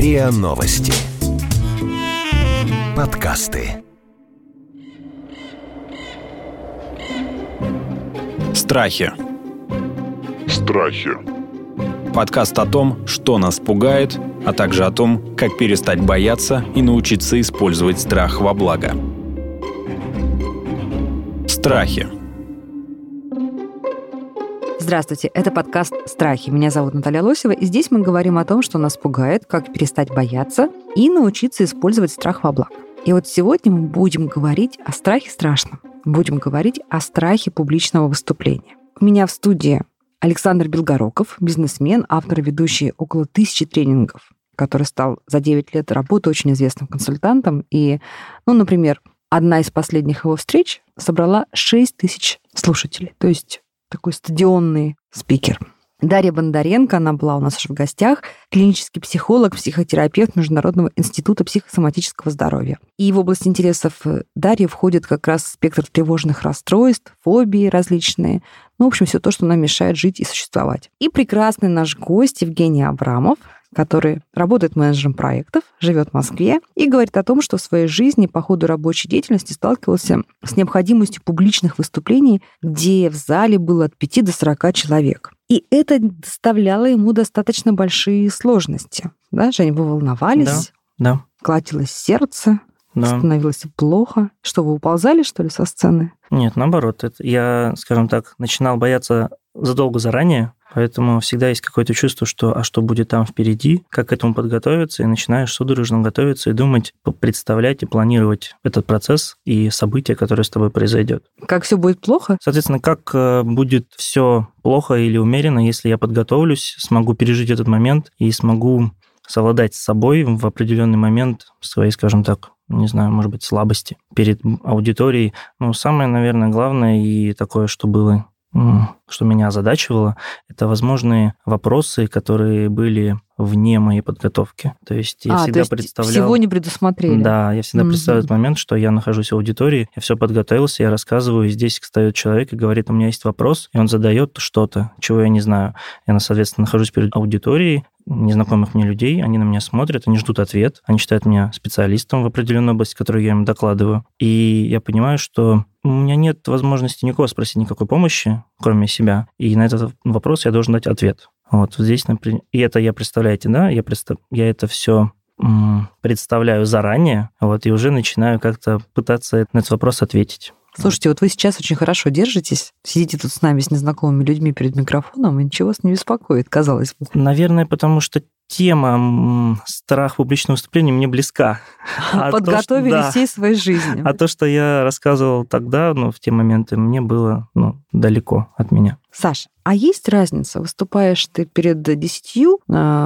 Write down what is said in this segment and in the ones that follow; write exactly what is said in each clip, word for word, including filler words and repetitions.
РИА Новости. Подкасты. Страхи. Страхи. Подкаст о том, что нас пугает, а также о том, как перестать бояться и научиться использовать страх во благо. Страхи. Здравствуйте, это подкаст «Страхи». Меня зовут Наталья Лосева, и здесь мы говорим о том, что нас пугает, как перестать бояться и научиться использовать страх во благо. И вот сегодня мы будем говорить о страхе страшном. Будем говорить о страхе публичного выступления. У меня в студии Александр Белгороков, бизнесмен, автор и ведущий около тысячи тренингов, который стал за девять лет работы очень известным консультантом. И, ну, например, одна из последних его встреч собрала шесть тысяч слушателей. То есть такой стадионный спикер. Дарья Бондаренко, она была у нас уже в гостях, клинический психолог, психотерапевт Международного института психосоматического здоровья. И в область интересов Дарьи входит как раз спектр тревожных расстройств, фобии различные, ну, в общем, все то, что нам мешает жить и существовать. И прекрасный наш гость Евгений Абрамов, который работает менеджером проектов, живет в Москве и говорит о том, что в своей жизни по ходу рабочей деятельности сталкивался с необходимостью публичных выступлений, где в зале было от пяти до сорока человек. И это доставляло ему достаточно большие сложности. Да, Жень, вы волновались? Да, да. Колотилось сердце, да. Становилось плохо. Что, вы уползали, что ли, со сцены? Нет, наоборот. Это я, скажем так, начинал бояться задолго заранее, поэтому всегда есть какое-то чувство, что а что будет там впереди, как к этому подготовиться, и начинаешь судорожно готовиться и думать, представлять и планировать этот процесс и события, которое с тобой произойдет. Как все будет плохо? Соответственно, как будет все плохо или умеренно, если я подготовлюсь, смогу пережить этот момент и смогу совладать с собой в определенный момент своей, скажем так, не знаю, может быть, слабости перед аудиторией. Ну, самое, наверное, главное и такое, что было, что меня озадачивало, это возможные вопросы, которые были вне моей подготовки. То есть я а, всегда то есть представлял... всего не предусмотрели. Да, я всегда mm-hmm. представляю этот момент, что я нахожусь в аудитории, я все подготовился, я рассказываю, и здесь встает человек и говорит, у меня есть вопрос, и он задает что-то, чего я не знаю. Я, соответственно, нахожусь перед аудиторией, незнакомых мне людей, они на меня смотрят, они ждут ответ, они считают меня специалистом в определенной области, которую я им докладываю. И я понимаю, что у меня нет возможности никого спросить никакой помощи, кроме себя, и на этот вопрос я должен дать ответ. Вот здесь, например, и это я, представляете, да, я, представ... я это все м- представляю заранее, вот, и уже начинаю как-то пытаться на этот вопрос ответить. Слушайте, вот вы сейчас очень хорошо держитесь, сидите тут с нами, с незнакомыми людьми перед микрофоном, и ничего вас не беспокоит, казалось бы. Наверное, потому что тема страх публичного выступления мне близка. А Подготовили то, что, всей да, своей жизни. А то, что я рассказывал тогда, ну, в те моменты, мне было ну, далеко от меня. Саша, а есть разница, выступаешь ты перед десятью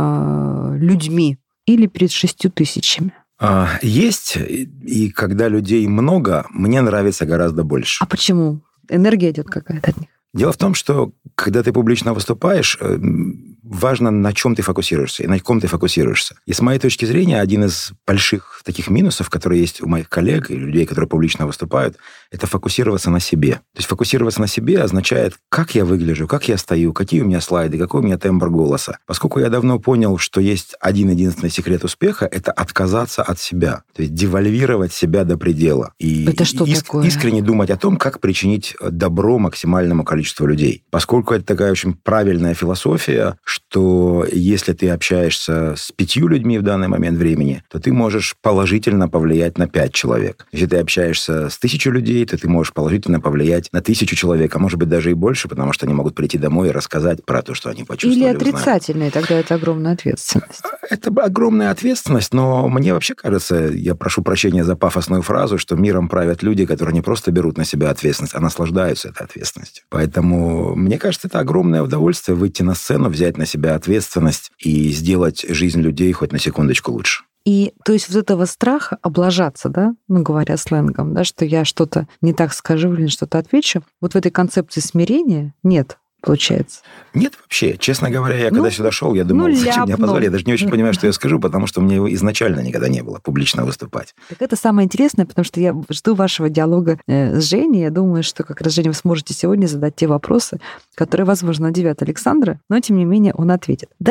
э, людьми или перед шестью тысячами? Есть, и когда людей много, мне нравится гораздо больше. А почему? Энергия идет какая-то от них? Дело в том, что когда ты публично выступаешь, важно, на чем ты фокусируешься и на ком ты фокусируешься. И с моей точки зрения, один из больших таких минусов, которые есть у моих коллег и людей, которые публично выступают, это фокусироваться на себе. То есть фокусироваться на себе означает, как я выгляжу, как я стою, какие у меня слайды, какой у меня тембр голоса. Поскольку я давно понял, что есть один-единственный секрет успеха, это отказаться от себя. То есть девальвировать себя до предела. И это что иск- такое? Искренне думать о том, как причинить добро максимальному количеству людей. Поскольку это такая очень правильная философия, что если ты общаешься с пятью людьми в данный момент времени, то ты можешь положительно повлиять на пять человек. Если ты общаешься с тысячей людей, то ты можешь положительно повлиять на тысячу человек, а может быть даже и больше, потому что они могут прийти домой и рассказать про то, что они почувствовали. Или отрицательные, тогда это огромная ответственность. Это огромная ответственность, но мне вообще кажется, я прошу прощения за пафосную фразу, что миром правят люди, которые не просто берут на себя ответственность, а наслаждаются этой ответственностью. Поэтому мне кажется, это огромное удовольствие выйти на сцену, взять на себя ответственность и сделать жизнь людей хоть на секундочку лучше. И, то есть, вот этого страха облажаться, да, ну, говоря сленгом, да, что я что-то не так скажу или что-то отвечу, вот в этой концепции смирения нет, получается. Нет вообще. Честно говоря, я ну, когда сюда шел, я думал, ну, зачем меня ляпнул. позвали. Я даже не очень понимаю, что я скажу, потому что у меня его изначально никогда не было публично выступать. Так это самое интересное, потому что я жду вашего диалога с Женей. Я думаю, что как раз, Женя, вы сможете сегодня задать те вопросы, которые, возможно, удивят Александра, но, тем не менее, он ответит. Дарья,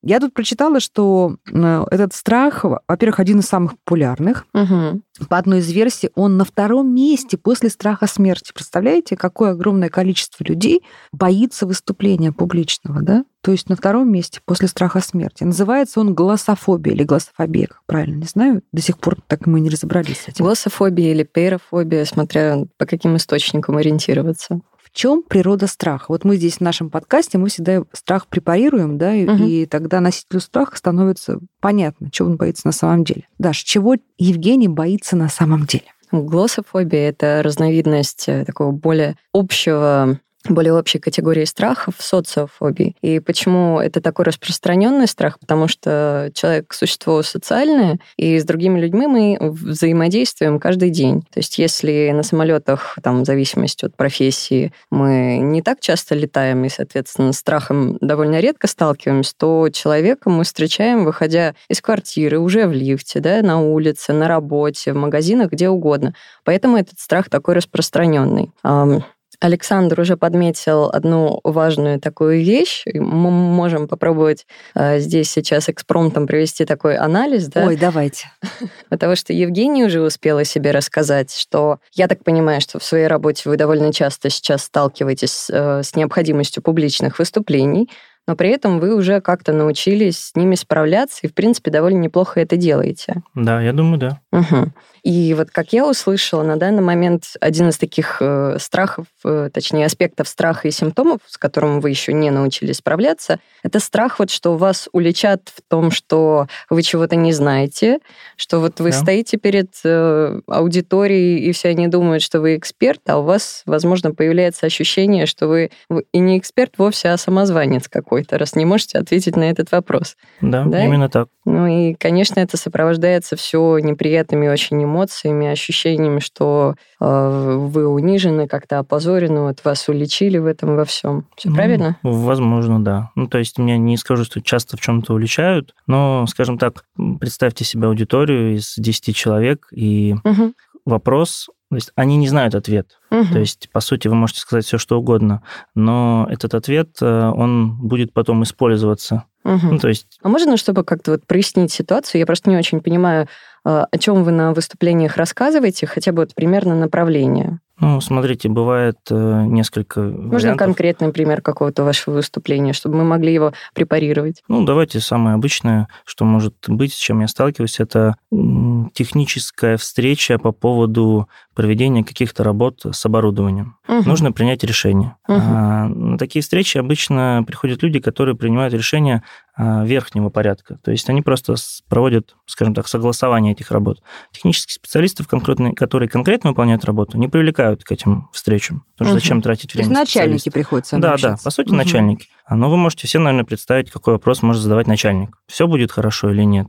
Я тут прочитала, что этот страх, во-первых, один из самых популярных. Угу. По одной из версий, он на втором месте после страха смерти. Представляете, какое огромное количество людей боится выступления публичного, да? То есть на втором месте после страха смерти. Называется он глоссофобия или глоссофобия, как правильно, не знаю. До сих пор так мы не разобрались с этим. Глоссофобия или пейрофобия, смотря по каким источникам ориентироваться. В чем природа страха? Вот мы здесь в нашем подкасте, мы всегда страх препарируем, да, и, угу. и тогда носителю страха становится понятно, чего он боится на самом деле. Даш, чего Евгений боится на самом деле? Глоссофобия — это разновидность такого более общего более общей категории страхов, социофобии. И почему это такой распространенный страх? Потому что человек — существо социальное, и с другими людьми мы взаимодействуем каждый день. То есть если на самолетах, там, в зависимости от профессии, мы не так часто летаем и, соответственно, с страхом довольно редко сталкиваемся, то человека мы встречаем, выходя из квартиры, уже в лифте, да, на улице, на работе, в магазинах, где угодно. Поэтому этот страх такой распространенный. Александр уже подметил одну важную такую вещь. Мы можем попробовать э, здесь сейчас экспромтом провести такой анализ. Да? Ой, давайте. Потому что Евгения уже успела себе рассказать, что я так понимаю, что в своей работе вы довольно часто сейчас сталкиваетесь э, с необходимостью публичных выступлений, но при этом вы уже как-то научились с ними справляться и, в принципе, довольно неплохо это делаете. Да, я думаю, да. Угу. И вот, как я услышала, на данный момент один из таких э, страхов, э, точнее, аспектов страха и симптомов, с которым вы еще не научились справляться, это страх, вот, что вас уличат в том, что вы чего-то не знаете, что вот вы да. стоите перед э, аудиторией, и все они думают, что вы эксперт, а у вас, возможно, появляется ощущение, что вы, вы и не эксперт вовсе, а самозванец какой-то, раз не можете ответить на этот вопрос. Да, да? именно так. Ну и, конечно, это сопровождается все неприятными очень эмоциями, ощущениями, что э, вы унижены, как-то опозорены, вот вас уличили в этом во всем. Все ну, правильно? Возможно, да. Ну, то есть, я не скажу, что часто в чем-то уличают, но, скажем так, представьте себе аудиторию из десяти человек, и угу. вопрос... То есть они не знают ответ. Угу. То есть, по сути, вы можете сказать все, что угодно, но этот ответ, он будет потом использоваться. Угу. Ну, то есть... А можно, чтобы как-то вот прояснить ситуацию? Я просто не очень понимаю, о чем вы на выступлениях рассказываете, хотя бы вот примерно направление. Ну, смотрите, бывает э, несколько Можно вариантов. Конкретный пример какого-то вашего выступления, чтобы мы могли его препарировать? Ну, давайте самое обычное, что может быть, с чем я сталкиваюсь, это техническая встреча по поводу проведения каких-то работ с оборудованием. Угу. Нужно принять решение. Угу. А, на такие встречи обычно приходят люди, которые принимают решения верхнего порядка. То есть они просто проводят, скажем так, согласование этих работ. Технические специалисты, которые конкретно выполняют работу, не привлекают к этим встречам. Потому что угу. зачем тратить время? То есть начальники приходят. Да, да, по сути, угу. начальники. Но вы можете все, наверное, представить, какой вопрос может задавать начальник. Все будет хорошо или нет?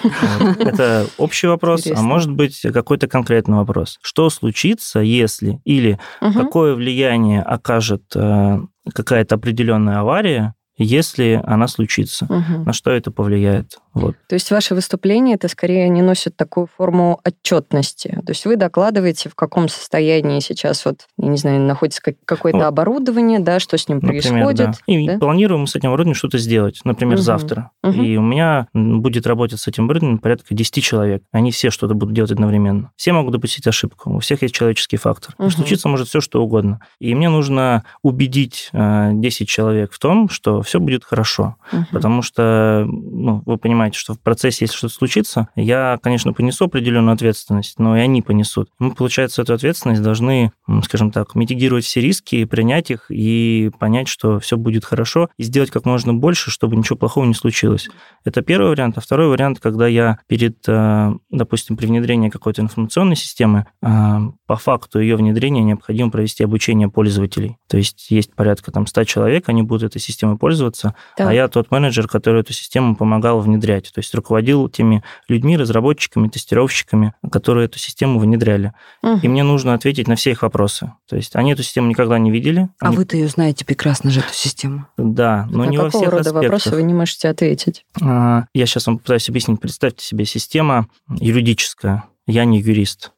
Это общий вопрос, а может быть какой-то конкретный вопрос. Что случится, если или какое влияние окажет какая-то определенная авария, если она случится, угу. на что это повлияет. Вот. То есть ваши выступления, это скорее не носят такую форму отчетности. То есть вы докладываете, в каком состоянии сейчас, вот, я не знаю, находится какое-то вот. оборудование, да, что с ним Например, происходит. Да. И да? планируем с этим оборудованием что-то сделать, например, угу. завтра. Угу. И у меня будет работать с этим оборудованием порядка десять человек. Они все что-то будут делать одновременно. Все могут допустить ошибку. У всех есть человеческий фактор. Угу. Случиться может все, что угодно. И мне нужно убедить десять человек в том, что все будет хорошо. Угу. Потому что, ну, вы понимаете, что в процессе, если что-то случится, я, конечно, понесу определенную ответственность, но и они понесут. Мы, получается, эту ответственность должны, скажем так, митигировать все риски, принять их и понять, что все будет хорошо, и сделать как можно больше, чтобы ничего плохого не случилось. Это первый вариант. А второй вариант, когда я перед, допустим, при внедрении какой-то информационной системы, по факту ее внедрения необходимо провести обучение пользователей. То есть есть порядка там ста человек, они будут этой системой пользоваться, да. а я тот менеджер, который эту систему помогал внедрять. То есть руководил теми людьми, разработчиками, тестировщиками, которые эту систему внедряли. Угу. И мне нужно ответить на все их вопросы. То есть они эту систему никогда не видели. А они... вы-то ее знаете прекрасно же, эту систему. Да, но на не во всех рода аспектах. Вопросы вы не можете ответить? Я сейчас вам пытаюсь объяснить. Представьте себе система юридическая. Я не юрист.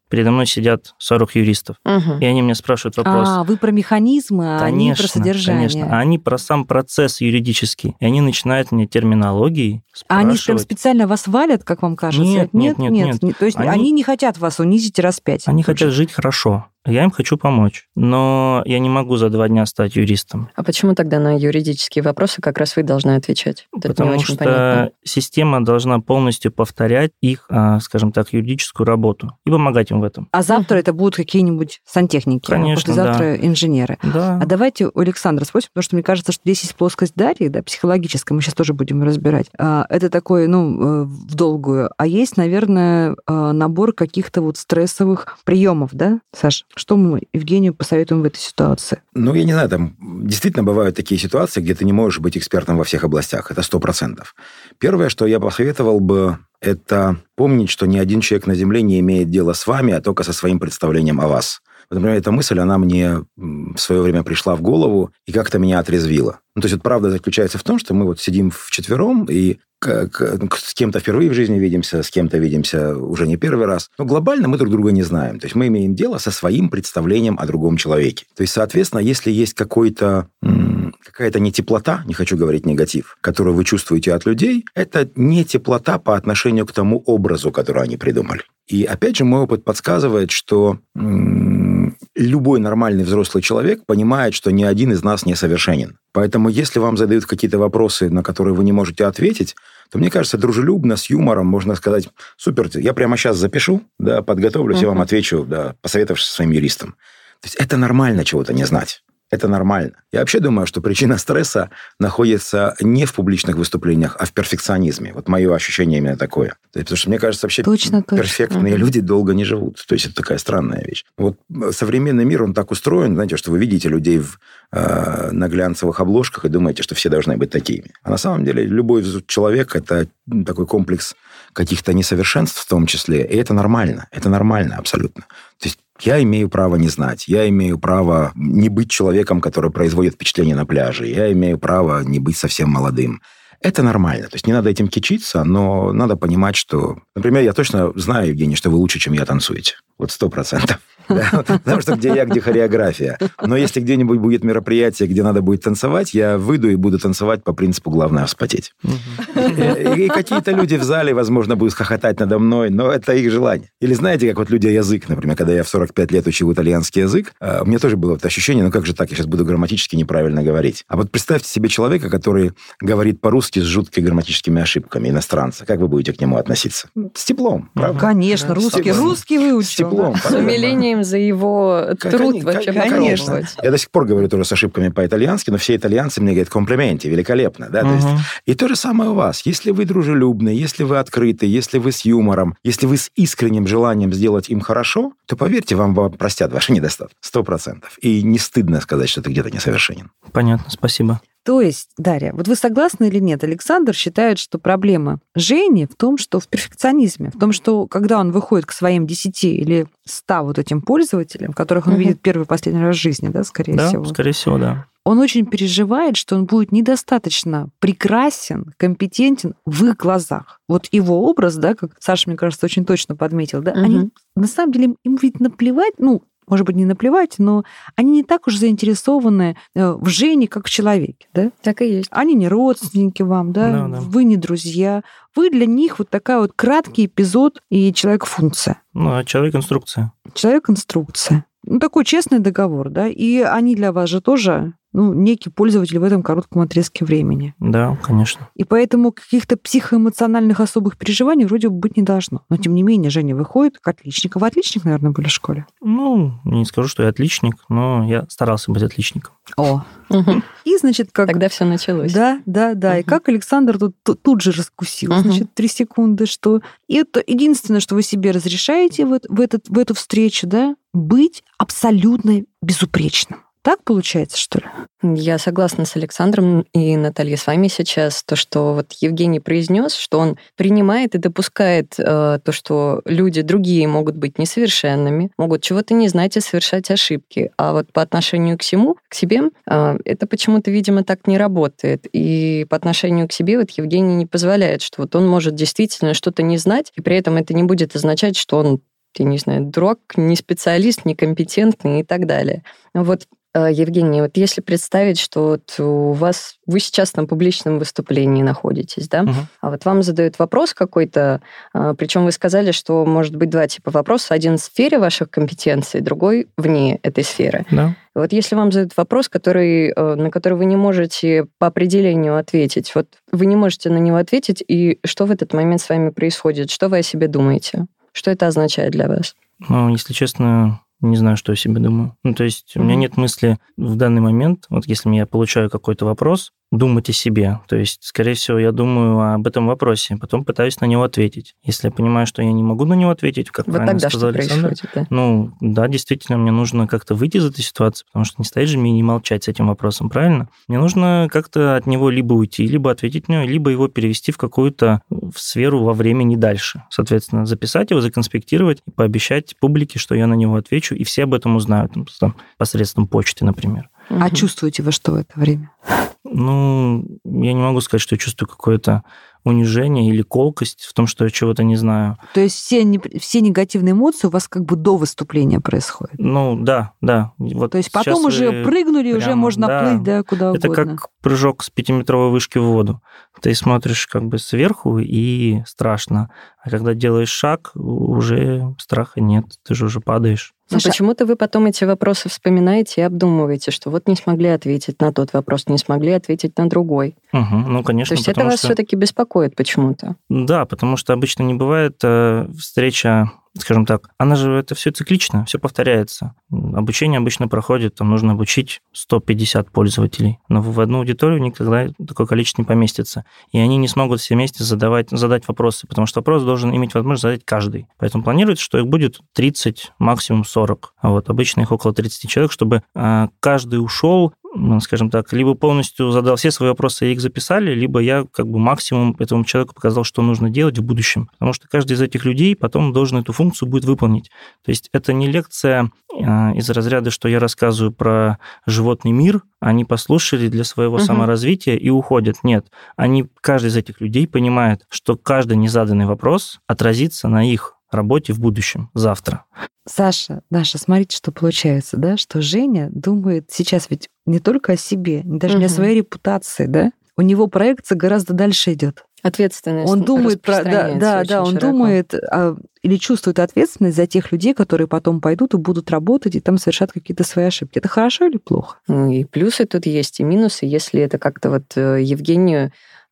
передо мной сидят сорок юристов, Угу. и они меня спрашивают вопрос. А, вы про механизмы, а они про содержание. Конечно, они про сам процесс юридический. И они начинают мне терминологией А они прям спрашивать. специально вас валят, как вам кажется? Нет, нет, нет, нет. Не- То есть они... Они- не хотят вас унизить и распять? Они хотят жить хорошо. Я им хочу помочь. Но я не могу за два дня стать юристом. А почему тогда на юридические вопросы как раз вы должны отвечать? Вот это не Потому очень что понятно. система должна полностью повторять их, а, скажем так, юридическую работу и помогать им в этом. А завтра это будут какие-нибудь сантехники, Конечно, а послезавтра инженеры. Да. А давайте у Александра спросим, потому что мне кажется, что здесь есть плоскость Дарьи, да, психологическая, мы сейчас тоже будем ее разбирать. А, Это такое, ну, э, в долгую. А есть, наверное, э, набор каких-то вот стрессовых приемов, да, Саш? Что мы Евгению посоветуем в этой ситуации? Ну, я не знаю, там действительно бывают такие ситуации, где ты не можешь быть экспертом во всех областях. Это сто процентов. Первое, что я посоветовал бы, это помнить, что ни один человек на Земле не имеет дела с вами, а только со своим представлением о вас. Вот, например, эта мысль, она мне в свое время пришла в голову и как-то меня отрезвила. Ну, то есть, вот правда заключается в том, что мы вот сидим вчетвером и как, с кем-то впервые в жизни видимся, с кем-то видимся уже не первый раз. Но глобально мы друг друга не знаем. То есть мы имеем дело со своим представлением о другом человеке. То есть, соответственно, если есть какой-то, какая-то не теплота, не хочу говорить негатив, которую вы чувствуете от людей, это не теплота по отношению к тому образу, который они придумали. И опять же, мой опыт подсказывает, что м- любой нормальный взрослый человек понимает, что ни один из нас не совершенен. Поэтому, если вам задают какие-то вопросы, на которые вы не можете ответить, то, мне кажется, дружелюбно, с юмором можно сказать: супер, я прямо сейчас запишу, да, подготовлюсь, я вам отвечу, да, посоветовавшись со своим юристом. То есть это нормально чего-то не знать. Это нормально. Я вообще думаю, что причина стресса находится не в публичных выступлениях, а в перфекционизме. Вот мое ощущение именно такое. То есть, потому что, мне кажется, вообще Точно, точно. перфектные Мгм. люди долго не живут. То есть это такая странная вещь. Вот современный мир, он так устроен, знаете, что вы видите людей в, э, на глянцевых обложках и думаете, что все должны быть такими. А на самом деле любой человек – это такой комплекс каких-то несовершенств в том числе, и это нормально. Это нормально абсолютно. То есть я имею право не знать, я имею право не быть человеком, который производит впечатление на пляже, я имею право не быть совсем молодым. Это нормально. То есть не надо этим кичиться, но надо понимать, что... Например, я точно знаю, Евгений, что вы лучше, чем я, танцуете. Вот сто процентов. Да? Потому что где я, где хореография. Но если где-нибудь будет мероприятие, где надо будет танцевать, я выйду и буду танцевать по принципу «главное вспотеть». И, и какие-то люди в зале, возможно, будут хохотать надо мной, но это их желание. Или знаете, как вот люди язык, например, когда я в сорок пять лет учил итальянский язык, у меня тоже было это ощущение, ну как же так, я сейчас буду грамматически неправильно говорить. А вот представьте себе человека, который говорит по-русски с жуткими грамматическими ошибками, иностранца. Как вы будете к нему относиться? С теплом, правда? Конечно, Да, русский, теплом. русский выучил. С теплом. С умилением за его Как труд они- вообще как- конечно. попробовать. Я до сих пор говорю тоже с ошибками по-итальянски, но все итальянцы мне говорят комплименты, великолепно. Да? То есть, Мгм. и то же самое у вас. Если вы дружелюбны, если вы открыты, если вы с юмором, если вы с искренним желанием сделать им хорошо, то, поверьте, вам вам простят ваши недостатки. Сто процентов. И не стыдно сказать, что ты где-то несовершенен. Понятно, спасибо. То есть, Дарья, вот вы согласны или нет? Александр считает, что проблема Жени в том, что в перфекционизме, в том, что когда он выходит к своим десяти или ста вот этим пользователям, которых он Мгм. видит первый и последний раз в жизни, да, скорее Да, всего, скорее всего, да. он очень переживает, что он будет недостаточно прекрасен, компетентен в их глазах. Вот его образ, да, как Саша, мне кажется, очень точно подметил, да, Мгм. они на самом деле им ведь наплевать, ну, может быть, не наплевать, но они не так уж заинтересованы э, в Жене, как в человеке, да? Так и есть. Они не родственники вам, да? Да, да. Вы не друзья. Вы для них вот такая вот краткий эпизод и человек-функция. Ну, а человек-инструкция. Человек-инструкция. Ну, такой честный договор, да? И они для вас же тоже, ну, некий пользователь в этом коротком отрезке времени. Да, конечно. И поэтому каких-то психоэмоциональных особых переживаний вроде бы быть не должно. Но, тем не менее, Женя выходит к отличнику. Вы отличник, наверное, были в школе? Ну, не скажу, что я отличник, но я старался быть отличником. О. Мгм. И, значит, как... Тогда все началось. Да, да, да. И Мгм. как Александр тут, тут, тут же раскусил, Мгм. значит, три секунды, что... И это единственное, что вы себе разрешаете в, эт- в, этот, в эту встречу, да, быть абсолютно безупречным. Так получается, что ли? Я согласна с Александром и Натальей с вами сейчас, то, что вот Евгений произнес, что он принимает и допускает э, то, что люди другие могут быть несовершенными, могут чего-то не знать и совершать ошибки. А вот по отношению к всему, к себе, э, это почему-то, видимо, так не работает. И по отношению к себе вот Евгений не позволяет, что вот он может действительно что-то не знать, и при этом это не будет означать, что он я не знаю, дурак, не специалист, некомпетентный и так далее. Вот, Евгений, вот если представить, что вот у вас, вы сейчас на публичном выступлении находитесь, да, угу. а вот вам задают вопрос какой-то, причем вы сказали, что может быть два типа вопроса, один в сфере ваших компетенций, другой вне этой сферы. Да. Вот если вам задают вопрос, который, на который вы не можете по определению ответить, вот вы не можете на него ответить, и что в этот момент с вами происходит? Что вы о себе думаете? Что это означает для вас? Ну, если честно, не знаю, что я себе думаю. Ну, то есть mm-hmm. у меня нет мысли в данный момент, вот если я получаю какой-то вопрос, думать о себе. То есть, скорее всего, я думаю об этом вопросе, потом пытаюсь на него ответить. Если я понимаю, что я не могу на него ответить, как вот правильно тогда сказал что Александр, происходит, да? ну, да, действительно, мне нужно как-то выйти из этой ситуации, потому что не стоит же мне не молчать с этим вопросом, правильно? Мне нужно как-то от него либо уйти, либо ответить на него, либо его перевести в какую-то в сферу во времени дальше. Соответственно, записать его, законспектировать и пообещать публике, что я на него отвечу, и все об этом узнают, там, посредством почты, например. А угу. чувствуете вы что в это время? Ну, я не могу сказать, что я чувствую какое-то унижение или колкость в том, что я чего-то не знаю. То есть все, не, все негативные эмоции у вас как бы до выступления происходят? Ну, да, да. Вот то есть потом уже прыгнули, прямо, уже можно да, плыть да, куда это угодно. Это как прыжок с пятиметровой вышки в воду. Ты смотришь как бы сверху, и страшно. А когда делаешь шаг, уже страха нет, ты же уже падаешь. Но Саша... почему-то вы потом эти вопросы вспоминаете и обдумываете, что вот не смогли ответить на тот вопрос, не смогли ответить на другой. Угу, ну, конечно. То есть это вас что... все-таки беспокоит почему-то? Да, потому что обычно не бывает э, встреча, скажем так, она же, это все циклично, все повторяется. Обучение обычно проходит, там нужно обучить сто пятьдесят пользователей, но в одну аудиторию никогда такое количество не поместится. И они не смогут все вместе задавать, задать вопросы, потому что вопрос должен иметь возможность задать каждый. Поэтому планируется, что их будет тридцать, максимум сорок. А вот обычно их около тридцати человек, чтобы э, каждый ушел, скажем так, либо полностью задал все свои вопросы и их записали, либо я как бы максимум этому человеку показал, что нужно делать в будущем. Потому что каждый из этих людей потом должен эту функцию будет выполнить. То есть это не лекция из разряда, что я рассказываю про животный мир, они послушали для своего uh-huh. саморазвития и уходят. Нет, они, каждый из этих людей понимает, что каждый незаданный вопрос отразится на их работе в будущем, завтра. Саша, Даша, смотрите, что получается, да, что Женя думает сейчас ведь не только о себе, даже угу. не о своей репутации, да? У него проекция гораздо дальше идет. Ответственность. Он думает про, да, да, да, он широко. думает а, или чувствует ответственность за тех людей, которые потом пойдут и будут работать и там совершат какие-то свои ошибки. Это хорошо или плохо? Ну, и плюсы тут есть, и минусы, если это как-то вот Евгению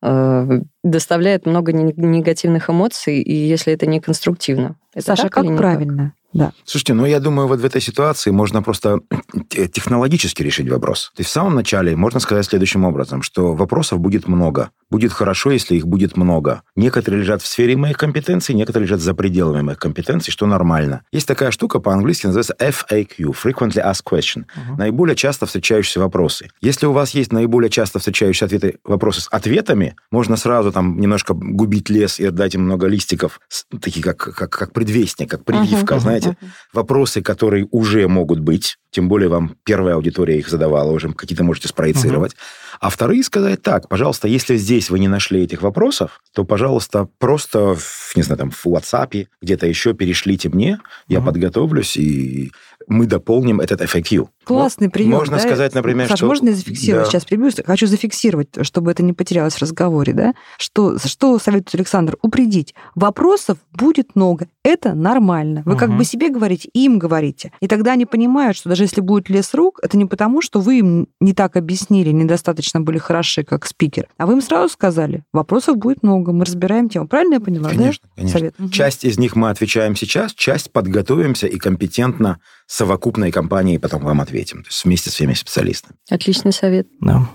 доставляет много негативных эмоций, и если это не конструктивно. Это Саша, как правильно? Да. Слушайте, ну я думаю, вот в этой ситуации можно просто технологически решить вопрос. То есть в самом начале можно сказать следующим образом, что вопросов будет много. Будет хорошо, если их будет много. Некоторые лежат в сфере моих компетенций, некоторые лежат за пределами моих компетенций, что нормально. Есть такая штука по-английски, называется эф эй кью, Frequently Asked Question. Uh-huh. Наиболее часто встречающиеся вопросы. Если у вас есть наиболее часто встречающиеся ответы, вопросы с ответами, можно сразу там немножко губить лес и отдать им много листиков, такие как, как, как предвестник, как прививка, uh-huh, знаете. Uh-huh. Вопросы, которые уже могут быть, тем более вам первая аудитория их задавала, уже какие-то можете спроецировать. Uh-huh. А вторые сказать так, пожалуйста, если здесь вы не нашли этих вопросов, то, пожалуйста, просто, не знаю, там, в WhatsApp, где-то еще перешлите мне, я uh-huh. подготовлюсь, и мы дополним этот эф эй кью. Классный прием. Можно да? сказать, например, Саш, что... можно я зафиксировать? Да. Сейчас прибью. Хочу зафиксировать, чтобы это не потерялось в разговоре. Да? Что, что советует Александр? Упредить. Вопросов будет много. Это нормально. Вы угу. как бы себе говорите, им говорите. И тогда они понимают, что даже если будет лес рук, это не потому, что вы им не так объяснили, недостаточно были хороши, как спикер, а вы им сразу сказали, вопросов будет много, мы разбираем тему. Правильно я поняла? Конечно, да? конечно. Совет. Часть из них мы отвечаем сейчас, часть подготовимся и компетентно совокупной компанией потом вам ответим. То есть вместе с всеми специалистами. Отличный совет. Да.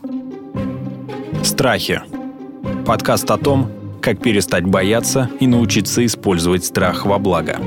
Страхи. Подкаст о том, как перестать бояться и научиться использовать страх во благо.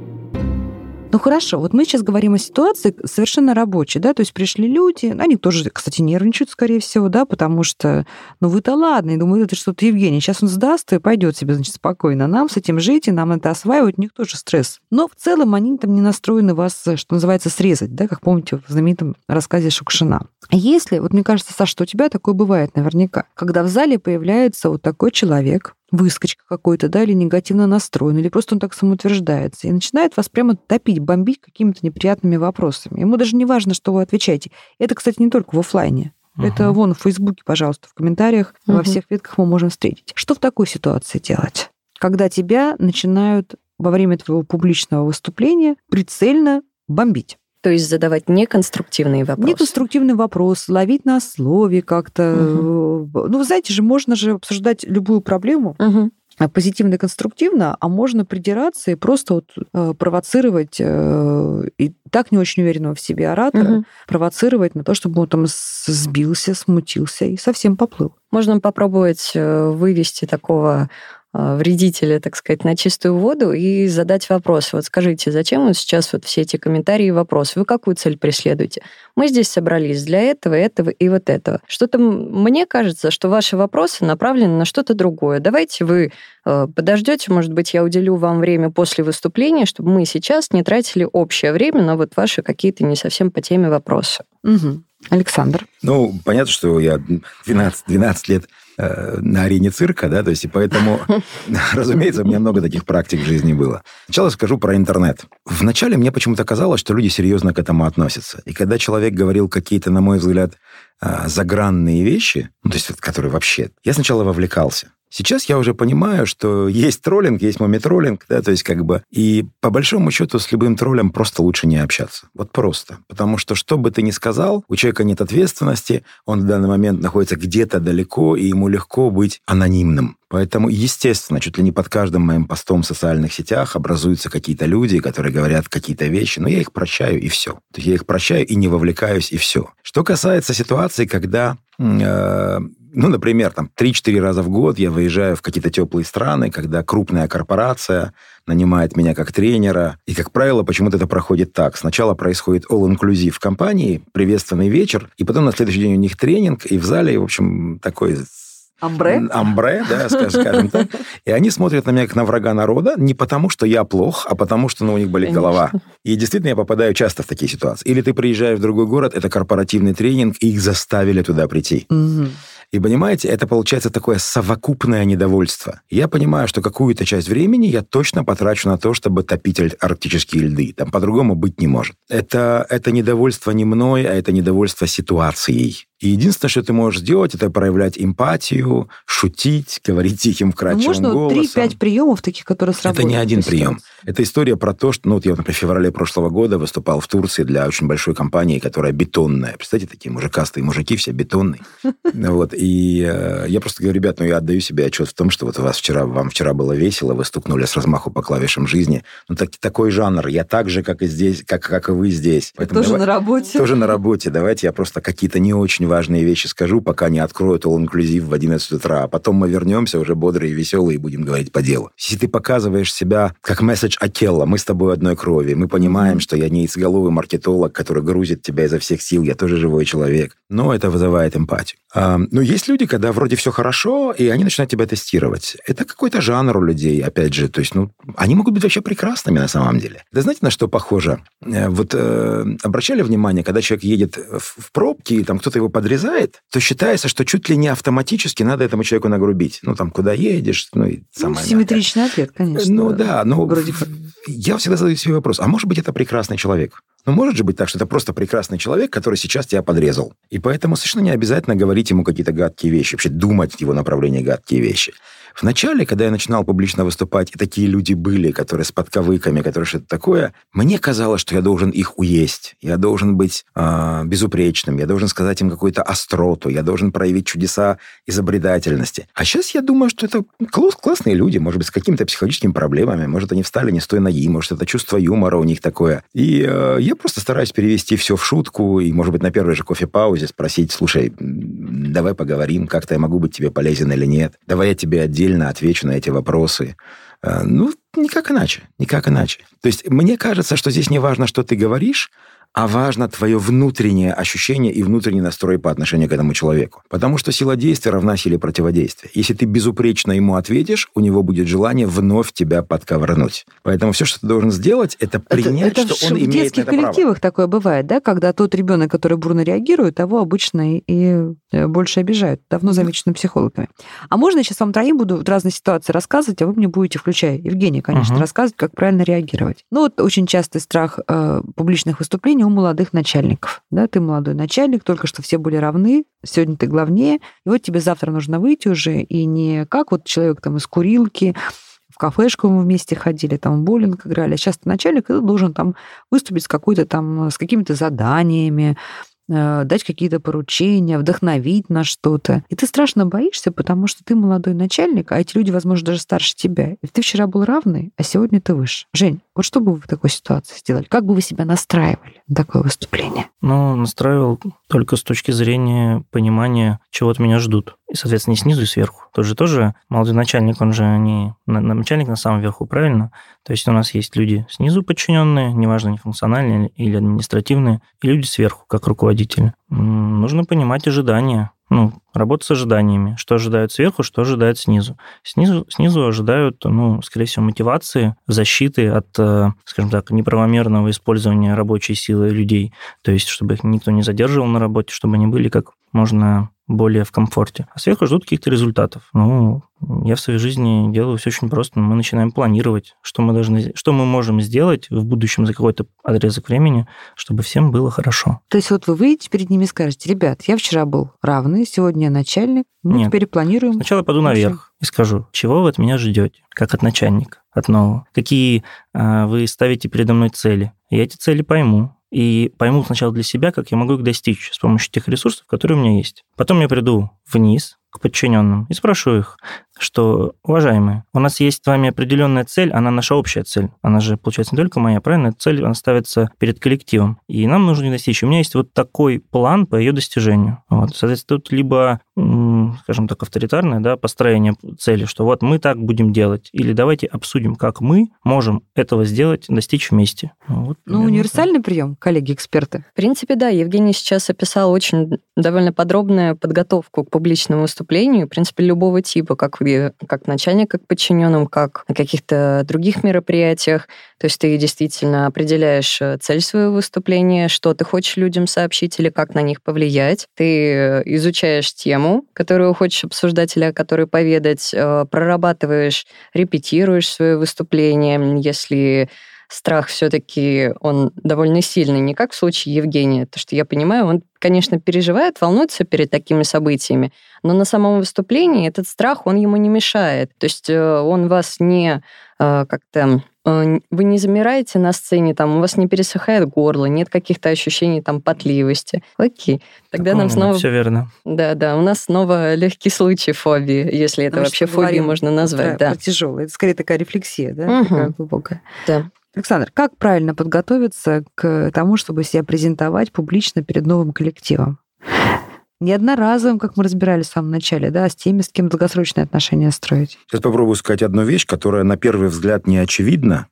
Ну хорошо, вот мы сейчас говорим о ситуации совершенно рабочей, да, то есть пришли люди, они тоже, кстати, нервничают, скорее всего, да, потому что, ну вы-то ладно, и думают, это что-то Евгений, сейчас он сдаст и пойдет себе, значит, спокойно, нам с этим жить, и нам это осваивать, у них тоже стресс. Но в целом они там не настроены вас, что называется, срезать, да, как помните в знаменитом рассказе Шукшина. Если, вот мне кажется, Саша, что у тебя такое бывает наверняка, когда в зале появляется вот такой человек, выскочка какой-то, да, или негативно настроен, или просто он так самоутверждается, и начинает вас прямо топить, бомбить какими-то неприятными вопросами. Ему даже не важно, что вы отвечаете. Это, кстати, не только в офлайне. Uh-huh. Это вон в Фейсбуке, пожалуйста, в комментариях, uh-huh. во всех ветках мы можем встретить. Что в такой ситуации делать? Когда тебя начинают во время твоего публичного выступления прицельно бомбить. То есть задавать неконструктивные вопросы. Неконструктивный вопрос, ловить на слове как-то. Угу. Ну, вы знаете же, можно же обсуждать любую проблему угу. позитивно и конструктивно, а можно придираться и просто вот э, провоцировать э, и так не очень уверенного в себе оратора, угу. провоцировать на то, чтобы он там сбился, смутился и совсем поплыл. Можно попробовать вывести такого вредителя, так сказать, на чистую воду и задать вопрос. Вот скажите, зачем вот сейчас вот все эти комментарии и вопросы? Вы какую цель преследуете? Мы здесь собрались для этого, этого и вот этого. Что-то мне кажется, что ваши вопросы направлены на что-то другое. Давайте вы подождете, может быть, я уделю вам время после выступления, чтобы мы сейчас не тратили общее время на вот ваши какие-то не совсем по теме вопросы. Угу. Александр. Ну, понятно, что я двенадцать, двенадцать лет на арене цирка, да, то есть, и поэтому, разумеется, у меня много таких практик в жизни было. Сначала скажу про интернет. Вначале мне почему-то казалось, что люди серьезно к этому относятся. И когда человек говорил какие-то, на мой взгляд, загранные вещи, ну, то есть, которые вообще... Я сначала вовлекался. Сейчас я уже понимаю, что есть троллинг, есть момитроллинг, да, то есть как бы... И по большому счету с любым троллем просто лучше не общаться. Вот просто. Потому что что бы ты ни сказал, у человека нет ответственности, он в данный момент находится где-то далеко, и ему легко быть анонимным. Поэтому, естественно, чуть ли не под каждым моим постом в социальных сетях образуются какие-то люди, которые говорят какие-то вещи, но я их прощаю, и все. То есть я их прощаю и не вовлекаюсь, и все. Что касается ситуации, когда... Э- Ну, например, там три-четыре раза в год я выезжаю в какие-то теплые страны, когда крупная корпорация нанимает меня как тренера. И, как правило, почему-то это проходит так. Сначала происходит all-inclusive в компании, приветственный вечер, и потом на следующий день у них тренинг, и в зале, в общем, такой... Амбре? Амбре, да, скажем так. И они смотрят на меня как на врага народа не потому, что я плох, а потому, что ну, у них болит Конечно. голова. И действительно, я попадаю часто в такие ситуации. Или ты приезжаешь в другой город, это корпоративный тренинг, и их заставили туда прийти. Угу. И, понимаете, это получается такое совокупное недовольство. Я понимаю, что какую-то часть времени я точно потрачу на то, чтобы топить арктические льды. Там по-другому быть не может. Это, это недовольство не мной, а это недовольство ситуацией. И единственное, что ты можешь сделать, это проявлять эмпатию, шутить, говорить тихим, вкрадчивым голосом. Можно три-пять приемов таких, которые сработают. Это не один прием. Это история про то, что... Ну, вот я, например, в феврале прошлого года выступал в Турции для очень большой компании, которая бетонная. Представляете, такие мужикастые мужики, все бетонные. Вот. И я просто говорю, ребят, ну, я отдаю себе отчет в том, что вот у вас вчера, вам вчера было весело, вы стукнули с размаху по клавишам жизни. Ну, так, такой жанр. Я так же, как и здесь, как, как и вы здесь. Поэтому тоже давай, на работе. Тоже на работе. Давайте я просто какие-то не очень важные вещи скажу, пока не откроют all-inclusive в одиннадцать утра. А потом мы вернемся уже бодрые и веселые и будем говорить по делу. Если ты показываешь себя как месседж Акелла, мы с тобой одной крови, мы понимаем, mm-hmm. что я не яйцеголовый маркетолог, который грузит тебя изо всех сил, я тоже живой человек. Но это вызывает эмпатию. А, но есть люди, когда вроде все хорошо, и они начинают тебя тестировать. Это какой-то жанр у людей, опять же. То есть, ну, они могут быть вообще прекрасными на самом деле. Да знаете, на что похоже? Вот э, обращали внимание, когда человек едет в, в пробке, и там кто-то его подрезает, то считается, что чуть ли не автоматически надо этому человеку нагрубить. Ну, там, куда едешь, ну, и самое... Ну, симметричный надо. ответ, конечно. Ну, да, но вроде... я всегда задаю себе вопрос, а может быть, это прекрасный человек? Ну, может же быть так, что это просто прекрасный человек, который сейчас тебя подрезал. И поэтому совершенно не обязательно говорить ему какие-то гадкие вещи, вообще думать в его направлении гадкие вещи. Вначале, когда я начинал публично выступать, и такие люди были, которые с подковыками, которые что-то такое, мне казалось, что я должен их уесть. Я должен быть э, безупречным, я должен сказать им какую-то остроту, я должен проявить чудеса изобретательности. А сейчас я думаю, что это класс, классные люди, может быть, с какими-то психологическими проблемами, может, они встали не с той ноги, может, это чувство юмора у них такое. И э, я просто стараюсь перевести все в шутку, и, может быть, на первой же кофе-паузе спросить, слушай, давай поговорим, как-то я могу быть тебе полезен или нет, давай я тебе отдельно отвечу на эти вопросы. Ну, никак иначе, никак иначе. То есть мне кажется, что здесь не важно, что ты говоришь, а важно твое внутреннее ощущение и внутренний настрой по отношению к этому человеку. Потому что сила действия равна силе противодействия. Если ты безупречно ему ответишь, у него будет желание вновь тебя подковырнуть. Поэтому все, что ты должен сделать, это принять, это, это что он имеет на это право. В детских коллективах такое бывает, да, когда тот ребенок, который бурно реагирует, того обычно и больше обижают. Давно замечено психологами. А можно я сейчас вам троим буду в разные ситуации рассказывать, а вы мне будете, включая Евгения, конечно, uh-huh. рассказывать, как правильно реагировать. Ну вот очень частый страх э, публичных выступлений у молодых начальников. Да, ты молодой начальник, только что все были равны, сегодня ты главнее, и вот тебе завтра нужно выйти уже, и не как вот человек там из курилки, в кафешку мы вместе ходили, там в боулинг играли, а сейчас ты начальник, и ты должен там выступить с какой-то там, с какими-то заданиями, дать какие-то поручения, вдохновить на что-то. И ты страшно боишься, потому что ты молодой начальник, а эти люди, возможно, даже старше тебя. И ты вчера был равный, а сегодня ты выше. Жень, вот что бы вы в такой ситуации сделали? Как бы вы себя настраивали на такое выступление? Ну, настраивал только с точки зрения понимания, чего от меня ждут. И, соответственно, не снизу и сверху. Тот же тоже молодой начальник, он же не начальник на самом верху, правильно? То есть у нас есть люди снизу подчиненные, неважно, не функциональные или административные, и люди сверху, как руководители. Нужно понимать ожидания. Ну, работать с ожиданиями. Что ожидают сверху, что ожидают снизу. Снизу, снизу ожидают, ну, скорее всего, мотивации, защиты от, скажем так, неправомерного использования рабочей силы людей. То есть, чтобы их никто не задерживал на работе, чтобы они были как можно более в комфорте. А сверху ждут каких-то результатов. Ну, я в своей жизни делаю все очень просто. Мы начинаем планировать, что мы должны, что мы можем сделать в будущем за какой-то отрезок времени, чтобы всем было хорошо. То есть вот вы выйдете перед ними и скажете: ребят, я вчера был равный, сегодня я начальник, мы Нет. теперь планируем. Сначала я пойду наверх и скажу, чего вы от меня ждете, как от начальника, от нового. Какие а, вы ставите передо мной цели. Я эти цели пойму. И пойму сначала для себя, как я могу их достичь с помощью тех ресурсов, которые у меня есть. Потом я приду вниз к подчиненным и спрошу их, что, уважаемые, у нас есть с вами определенная цель, она наша общая цель. Она же, получается, не только моя, правильно? Эта цель, она ставится перед коллективом. И нам нужно ее достичь. У меня есть вот такой план по ее достижению. Вот. Соответственно, тут либо, скажем так, авторитарное, да, построение цели, что вот мы так будем делать, или давайте обсудим, как мы можем этого сделать, достичь вместе. Вот, ну, универсальный так. прием, коллеги-эксперты. В принципе, да, Евгений сейчас описал очень довольно подробную подготовку к публичному выступлению, в принципе, любого типа, как как начальник, как подчиненным, как на каких-то других мероприятиях. То есть ты действительно определяешь цель своего выступления, что ты хочешь людям сообщить или как на них повлиять. Ты изучаешь тему, которую хочешь обсуждать или о которой поведать, прорабатываешь, репетируешь свое выступление. Если страх все-таки он довольно сильный, не как в случае Евгения, то что я понимаю, он, конечно, переживает, волнуется перед такими событиями, но на самом выступлении этот страх, он ему не мешает. То есть он вас не как-то... Вы не замираете на сцене, там, у вас не пересыхает горло, нет каких-то ощущений там потливости. Окей. Тогда так, нам снова... Все верно. Да, да, у нас снова легкий случай фобии, если это ну, вообще фобией можно назвать. Да, да. Тяжелая. Это скорее такая рефлексия, да, угу. такая глубокая. Да. Александр, как правильно подготовиться к тому, чтобы себя презентовать публично перед новым коллективом? Не одноразовым, как мы разбирали в самом начале, да, а с теми, с кем долгосрочные отношения строить. Сейчас попробую сказать одну вещь, которая на первый взгляд не очевидна,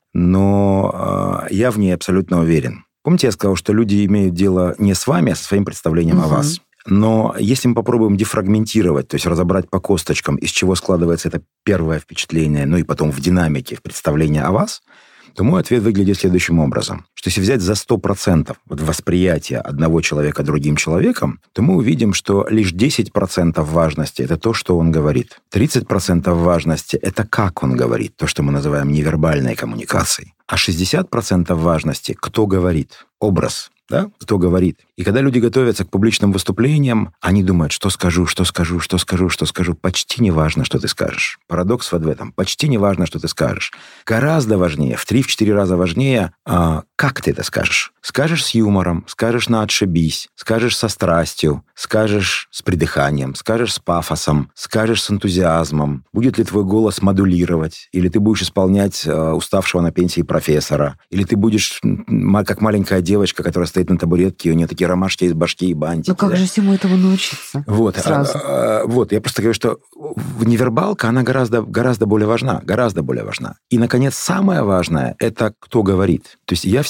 но э, я в ней абсолютно уверен. Помните, я сказал, что люди имеют дело не с вами, а со своим представлением угу. о вас. Но если мы попробуем дефрагментировать, то есть разобрать по косточкам, из чего складывается это первое впечатление, ну и потом в динамике, в представлении о вас, то мой ответ выглядит следующим образом. Что если взять за сто процентов вот восприятие одного человека другим человеком, то мы увидим, что лишь десять процентов важности – это то, что он говорит. тридцать процентов важности – это как он говорит, то, что мы называем невербальной коммуникацией. А шестьдесят процентов важности – кто говорит, образ. Да? Кто говорит. И когда люди готовятся к публичным выступлениям, они думают, что скажу, что скажу, что скажу, что скажу. Почти не важно, что ты скажешь. Парадокс вот в этом. Почти не важно, что ты скажешь. Гораздо важнее, в три-четыре раза важнее, а, как ты это скажешь. Скажешь с юмором, скажешь на отшибись, скажешь со страстью, скажешь с придыханием, скажешь с пафосом, скажешь с энтузиазмом. Будет ли твой голос модулировать? Или ты будешь исполнять а, уставшего на пенсии профессора? Или ты будешь как маленькая девочка, которая стоит на табуретке, у нее такие ромашки из башки и бантики. Ну как да? же всему этому научиться? Вот, сразу. А, а, вот, я просто говорю, что невербалка, она гораздо, гораздо более важна, гораздо более важна. И, наконец, самое важное – это кто говорит. То есть я всегда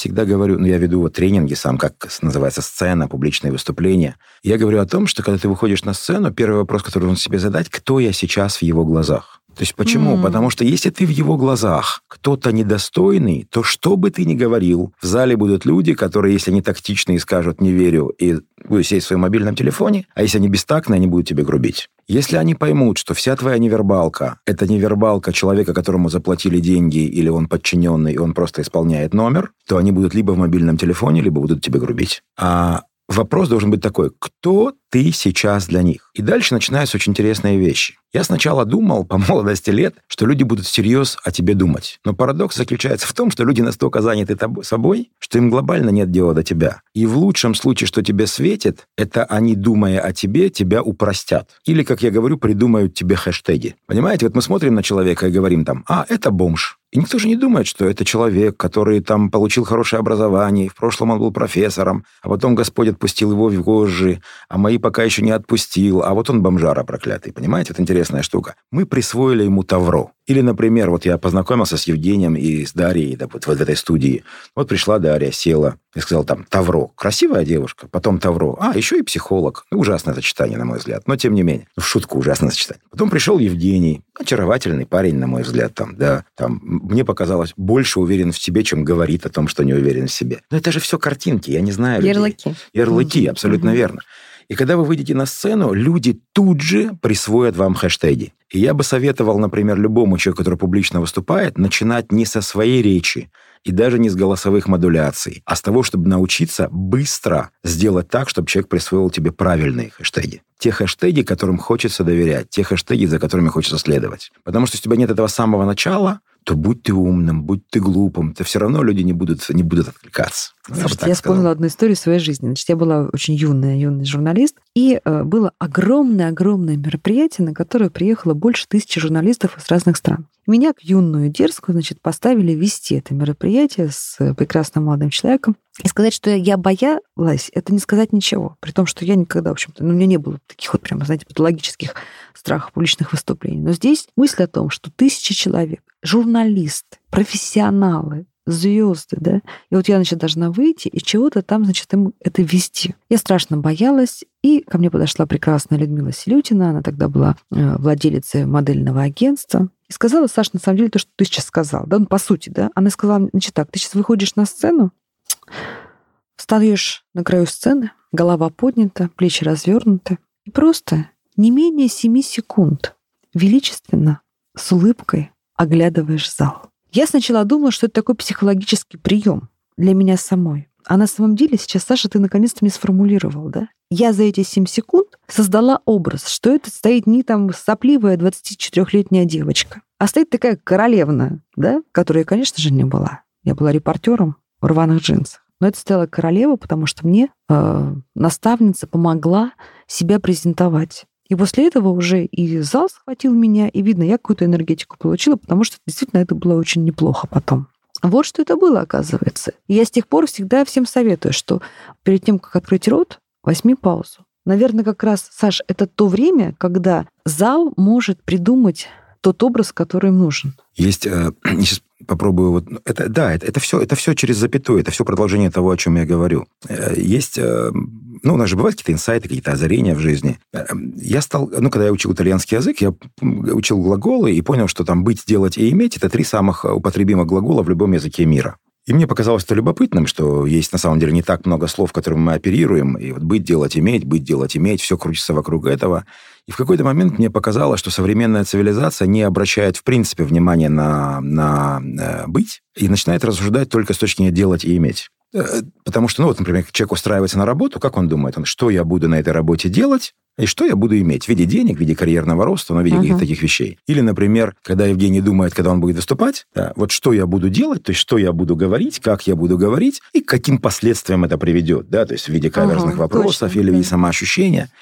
всегда говорю, ну, я веду вот тренинги сам, как называется, сцена, публичные выступления. Я говорю о том, что когда ты выходишь на сцену, первый вопрос, который нужно себе задать, кто я сейчас в его глазах? То есть почему? Mm. Потому что если ты в его глазах кто-то недостойный, то что бы ты ни говорил, в зале будут люди, которые, если они тактичные, скажут «не верю» и будут сидеть в своем мобильном телефоне, а если они бестактные, они будут тебе грубить. Если они поймут, что вся твоя невербалка – это невербалка человека, которому заплатили деньги, или он подчиненный, и он просто исполняет номер, то они будут либо в мобильном телефоне, либо будут тебе грубить. А вопрос должен быть такой: кто ты сейчас для них? И дальше начинаются очень интересные вещи. Я сначала думал по молодости лет, что люди будут всерьез о тебе думать. Но парадокс заключается в том, что люди настолько заняты тобой, собой, что им глобально нет дела до тебя. И в лучшем случае, что тебе светит, это они, думая о тебе, тебя упростят. Или, как я говорю, придумают тебе хэштеги. Понимаете, вот мы смотрим на человека и говорим там: а, это бомж. И никто же не думает, что это человек, который там получил хорошее образование, в прошлом он был профессором, а потом Господь отпустил его в вожжи, а мои пока еще не отпустил, а вот он бомжара проклятый. Понимаете, это интересная штука. Мы присвоили ему тавро. Или, например, вот я познакомился с Евгением и с Дарьей, да, вот в этой студии. Вот пришла Дарья, села и сказала там: тавро. Красивая девушка. Потом тавро. А, еще и психолог. Ну, ужасное сочетание, на мой взгляд. Но, тем не менее. В шутку ужасное сочетание. Потом пришел Евгений. Очаровательный парень, на мой взгляд. Там, да, там, мне показалось, больше уверен в себе, чем говорит о том, что не уверен в себе. Но это же все картинки, я не знаю. Ярлыки. Людей. Ярлыки, абсолютно mm-hmm. верно. И когда вы выйдете на сцену, люди тут же присвоят вам хэштеги. И я бы советовал, например, любому человеку, который публично выступает, начинать не со своей речи и даже не с голосовых модуляций, а с того, чтобы научиться быстро сделать так, чтобы человек присвоил тебе правильные хэштеги. Те хэштеги, которым хочется доверять, те хэштеги, за которыми хочется следовать. Потому что если у тебя нет этого с самого начала, то будь ты умным, будь ты глупым, то все равно люди не будут, не будут откликаться. Слушайте, я, я вспомнила одну историю своей жизни. Значит, я была очень юная, юный журналист, и э, было огромное-огромное мероприятие, на которое приехало больше тысячи журналистов из разных стран. Меня, юную дерзкую, значит, поставили вести это мероприятие с прекрасным молодым человеком. И сказать, что я боялась, это не сказать ничего. При том, что я никогда, в общем-то, ну, у меня не было таких вот прямо, знаете, патологических страхов публичных выступлений. Но здесь мысль о том, что тысячи человек, журналисты, профессионалы, звезды, да, и вот я, значит, должна выйти и чего-то там, значит, им это вести. Я страшно боялась, и ко мне подошла прекрасная Людмила Селютина, она тогда была владелицей модельного агентства, и сказала: Саша, на самом деле, то, что ты сейчас сказал, да, ну, по сути, да, она сказала: значит, так, ты сейчас выходишь на сцену, встаешь на краю сцены, голова поднята, плечи развернуты, и просто не менее семи секунд величественно, с улыбкой оглядываешь зал. Я сначала думала, что это такой психологический прием для меня самой. А на самом деле сейчас, Саша, ты наконец-то мне сформулировал, да? Я за эти семь секунд создала образ, что это стоит не там сопливая двадцатичетырёхлетняя девочка, а стоит такая королевна, да, которая, конечно же, не была. Я была репортером в рваных джинсах. Но это стояла королева, потому что мне э, наставница помогла себя презентовать. И после этого уже и зал схватил меня, и, видно, я какую-то энергетику получила, потому что действительно это было очень неплохо потом. Вот что это было, оказывается. И я с тех пор всегда всем советую, что перед тем, как открыть рот, возьми паузу. Наверное, как раз, Саш, это то время, когда зал может придумать тот образ, который им нужен. Есть, э, сейчас попробую, вот, это, да, это, это, все, это все через запятую, это все продолжение того, о чем я говорю. Э, есть, э, ну, у нас же бывают какие-то инсайты, какие-то озарения в жизни. Э, я стал, ну, когда я учил итальянский язык, я учил глаголы и понял, что там быть, делать и иметь – это три самых употребимых глагола в любом языке мира. И мне показалось это любопытным, что есть на самом деле не так много слов, которыми мы оперируем. И вот быть, делать, иметь, быть, делать, иметь, все крутится вокруг этого. И в какой-то момент мне показалось, что современная цивилизация не обращает в принципе внимания на, на э, быть и начинает рассуждать только с точки зрения делать и иметь. Потому что, ну вот, например, человек устраивается на работу, как он думает? Он, что я буду на этой работе делать? И что я буду иметь в виде денег, в виде карьерного роста, но в виде uh-huh. каких-то таких вещей. Или, например, когда Евгений думает, когда он будет выступать, да, вот что я буду делать, то есть что я буду говорить, как я буду говорить, и к каким последствиям это приведет, да, то есть в виде каверзных uh-huh, вопросов точно, или в виде самоощущения.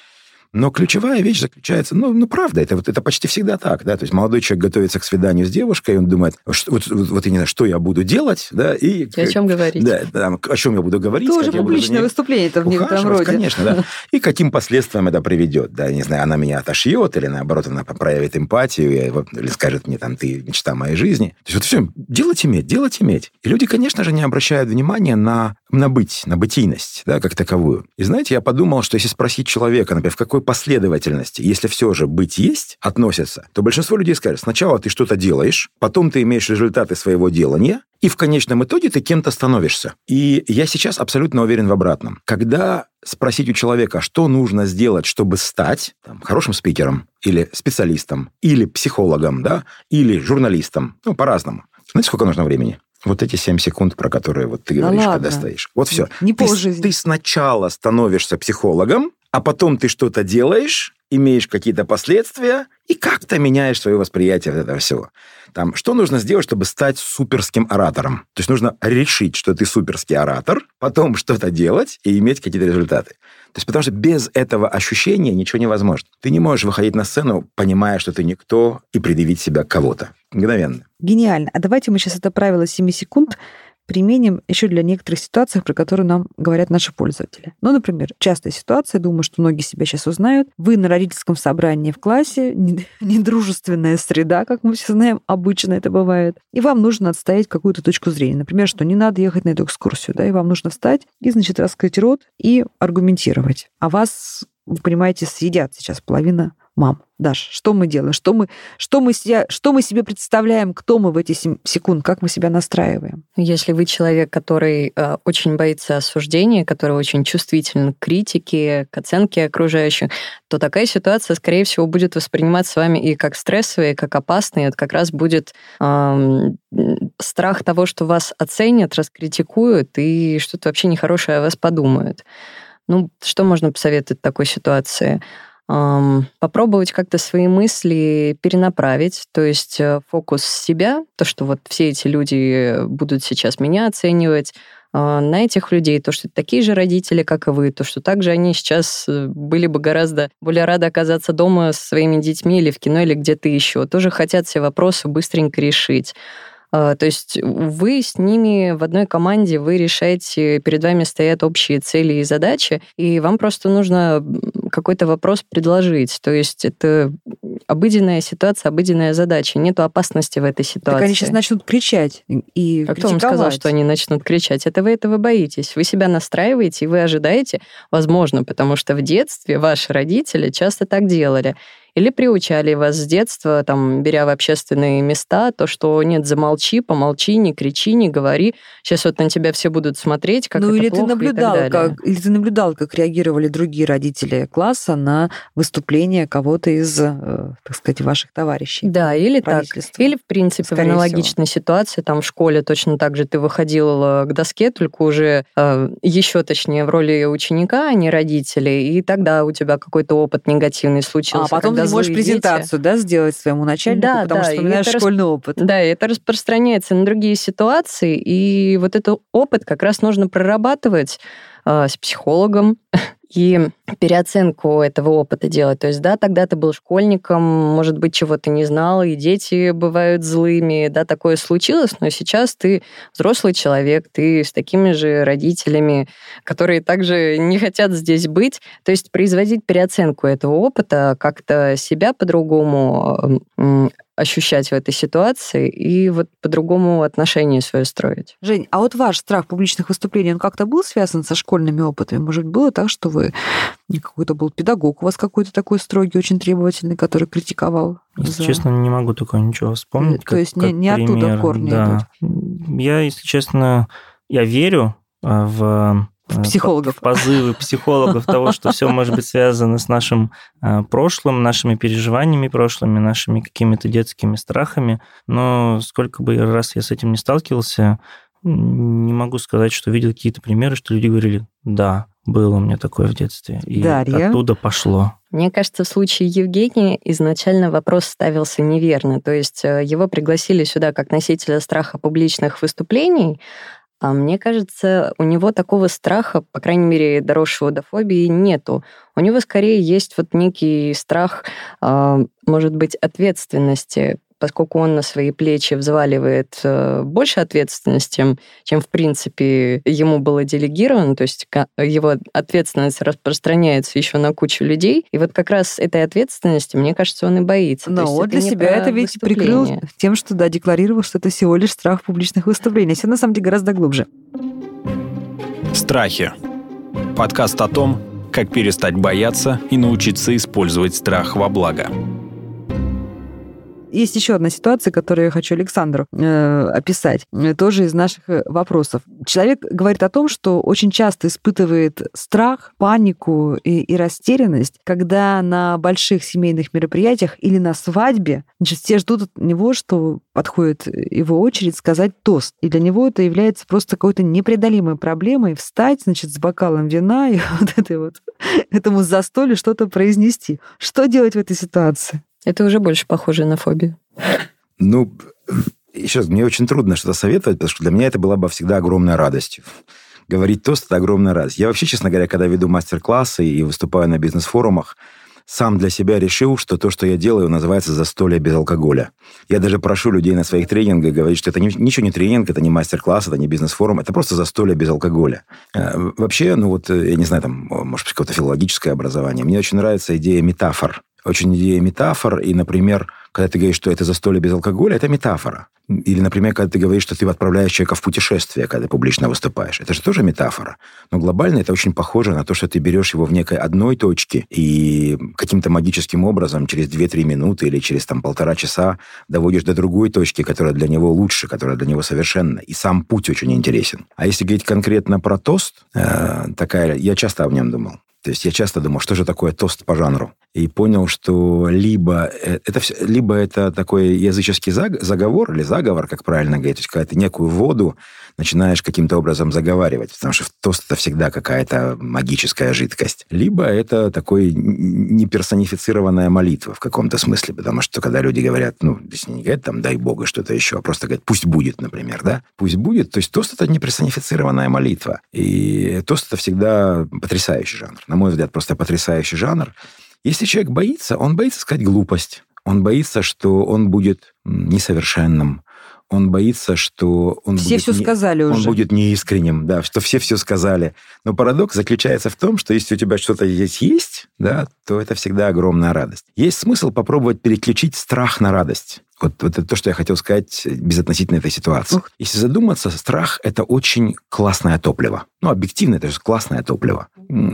Но ключевая вещь заключается, ну, ну правда, это, вот, это почти всегда так, да, то есть молодой человек готовится к свиданию с девушкой, и он думает, что, вот, вот, вот я не знаю, что я буду делать, да, и... И о чем говорить. Да, да, о чем я буду говорить. Тоже публичное выступление это в некотором роде. Конечно, да. И каким последствиям это приведет, да, не знаю, она меня отошьет, или наоборот, она проявит эмпатию, или скажет мне, там, ты мечта моей жизни. То есть вот все, делать иметь, делать иметь. И люди, конечно же, не обращают внимания на, на быть, на бытийность, да, как таковую. И знаете, я подумал, что если спросить человека, например, в какой последовательности, если все же быть есть, относятся, то большинство людей скажет, сначала ты что-то делаешь, потом ты имеешь результаты своего делания, и в конечном итоге ты кем-то становишься. И я сейчас абсолютно уверен в обратном. Когда спросить у человека, что нужно сделать, чтобы стать там, хорошим спикером, или специалистом, или психологом, да, или журналистом, ну, по-разному. Знаете, сколько нужно времени? Вот эти семь секунд, про которые вот ты говоришь, да когда стоишь. Вот все. Не ты, полжизни. Ты сначала становишься психологом, а потом ты что-то делаешь, имеешь какие-то последствия и как-то меняешь свое восприятие этого всего. Там, что нужно сделать, чтобы стать суперским оратором? То есть нужно решить, что ты суперский оратор, потом что-то делать и иметь какие-то результаты. То есть потому что без этого ощущения ничего невозможно. Ты не можешь выходить на сцену, понимая, что ты никто, и предъявить себя кого-то. Мгновенно. Гениально. А давайте мы сейчас это правило семи секунд применим еще для некоторых ситуаций, про которые нам говорят наши пользователи. Ну, например, частая ситуация, думаю, что многие себя сейчас узнают. Вы на родительском собрании в классе, недружественная среда, как мы все знаем, обычно это бывает, и вам нужно отстоять какую-то точку зрения. Например, что не надо ехать на эту экскурсию, да, и вам нужно встать и, значит, раскрыть рот и аргументировать. А вас, вы понимаете, съедят сейчас половина мам. Даш, что мы делаем? Что мы, что, мы себя, что мы себе представляем? Кто мы в эти семь секунд? Как мы себя настраиваем? Если вы человек, который э, очень боится осуждения, который очень чувствителен к критике, к оценке окружающих, то такая ситуация, скорее всего, будет восприниматься вами и как стрессовая, и как опасная. Это как раз будет э, страх того, что вас оценят, раскритикуют, и что-то вообще нехорошее о вас подумают. Ну, что можно посоветовать в такой ситуации? Попробовать как-то свои мысли перенаправить, то есть фокус себя, то, что вот все эти люди будут сейчас меня оценивать, на этих людей, то, что такие же родители, как и вы, то, что также они сейчас были бы гораздо более рады оказаться дома со своими детьми или в кино, или где-то еще, тоже хотят все вопросы быстренько решить. То есть вы с ними в одной команде, вы решаете, перед вами стоят общие цели и задачи, и вам просто нужно какой-то вопрос предложить. То есть это обыденная ситуация, обыденная задача. Нету опасности в этой ситуации. Так они сейчас начнут кричать и А кто вам сказал, что они начнут кричать? Это вы этого боитесь. Вы себя настраиваете, и вы ожидаете, возможно, потому что в детстве ваши родители часто так делали. Или приучали вас с детства, там, беря в общественные места, то, что нет, замолчи, помолчи, не кричи, не говори. Сейчас вот на тебя все будут смотреть, как ну, это или плохо ты наблюдал, и так далее. Как, или ты наблюдал, как реагировали другие родители класса на выступление кого-то из, так сказать, ваших товарищей. Да, или так. Или, в принципе, Скорее в аналогичной всего. ситуации, там, в школе точно так же ты выходил к доске, только уже э, еще точнее в роли ученика, а не родителей, и тогда у тебя какой-то опыт негативный случился. А потом ты можешь презентацию, да, сделать своему начальнику, да, потому да, что вспоминаешь школьный расп... опыт. Да, и это распространяется на другие ситуации, и вот этот опыт как раз нужно прорабатывать э, с психологом и переоценку этого опыта делать. То есть, да, тогда ты был школьником, может быть, чего-то не знал, и дети бывают злыми, да, такое случилось, но сейчас ты взрослый человек, ты с такими же родителями, которые также не хотят здесь быть. То есть производить переоценку этого опыта, как-то себя по-другому ощущать в этой ситуации и вот по-другому отношение свое строить. Жень, а вот ваш страх публичных выступлений, он как-то был связан со школьными опытами? Может, было так, что вы какой-то был педагог у вас какой-то такой строгий, очень требовательный, который критиковал? Если за... честно, не могу такого ничего вспомнить. То как, есть как не, не оттуда корни да. идут? Я, если честно, я верю в... психологов. Позывы психологов того, что все может быть связано с нашим прошлым, нашими переживаниями прошлыми, нашими какими-то детскими страхами. Но сколько бы раз я с этим не сталкивался, не могу сказать, что видел какие-то примеры, что люди говорили, да, было у меня такое в детстве. И Дарья? Оттуда пошло. Мне кажется, в случае Евгения изначально вопрос ставился неверно. То есть его пригласили сюда как носителя страха публичных выступлений, А мне кажется, у него такого страха, по крайней мере, доросшего до фобии, нету. У него скорее есть вот некий страх, может быть, ответственности, поскольку он на свои плечи взваливает больше ответственности, чем, в принципе, ему было делегировано, то есть его ответственность распространяется еще на кучу людей, и вот как раз этой ответственности, мне кажется, он и боится. Но он для себя это ведь прикрыл тем, что, да, декларировал, что это всего лишь страх публичных выступлений. Все на самом деле гораздо глубже. Страхи. Подкаст о том, как перестать бояться и научиться использовать страх во благо. Есть еще одна ситуация, которую я хочу Александру э, описать, тоже из наших вопросов. Человек говорит о том, что очень часто испытывает страх, панику и, и растерянность, когда на больших семейных мероприятиях или на свадьбе, значит, все ждут от него, что подходит его очередь сказать тост. И для него это является просто какой-то непреодолимой проблемой встать, значит, с бокалом вина и вот, этой вот этому застолью что-то произнести. Что делать в этой ситуации? Это уже больше похоже на фобию. Ну, еще раз, мне очень трудно что-то советовать, потому что для меня это была бы всегда огромной радостью. Говорить тост – это огромная радость. Я вообще, честно говоря, когда веду мастер-классы и выступаю на бизнес-форумах, сам для себя решил, что то, что я делаю, называется «застолье без алкоголя». Я даже прошу людей на своих тренингах говорить, что это ничего не тренинг, это не мастер-класс, это не бизнес-форум, это просто застолье без алкоголя. Вообще, ну вот, я не знаю, там, может быть, какое-то филологическое образование. Мне очень нравится идея метафор. Очень идея метафор, и, например, когда ты говоришь, что это застолье без алкоголя, это метафора. Или, например, когда ты говоришь, что ты отправляешь человека в путешествие, когда ты публично выступаешь. Это же тоже метафора. Но глобально это очень похоже на то, что ты берешь его в некой одной точке и каким-то магическим образом через две-три минуты или через там, полтора часа доводишь до другой точки, которая для него лучше, которая для него совершенна. И сам путь очень интересен. А если говорить конкретно про тост, э, такая, я часто об нем думал. То есть я часто думал, что же такое тост по жанру. И понял, что либо это, все, либо это такой языческий заговор, или заговор, как правильно говорить, то есть когда ты некую воду начинаешь каким-то образом заговаривать, потому что тост – это всегда какая-то магическая жидкость. Либо это такой неперсонифицированная молитва в каком-то смысле, потому что когда люди говорят, ну, если не говорят там «дай Бога» что-то еще, а просто говорят «пусть будет», например, да? «Пусть будет», то есть тост – это неперсонифицированная молитва. И тост – это всегда потрясающий жанр. На мой взгляд, просто потрясающий жанр. Если человек боится, он боится сказать глупость. Он боится, что он будет несовершенным. Он боится, что он, все будет, все не, сказали он уже. будет неискренним, да, что все все сказали. Но парадокс заключается в том, что если у тебя что-то здесь есть, да, то это всегда огромная радость. Есть смысл попробовать переключить страх на радость. Вот, вот это то, что я хотел сказать безотносительно этой ситуации. Ух. Если задуматься, страх – это очень классное топливо. Ну, объективно, это же классное топливо.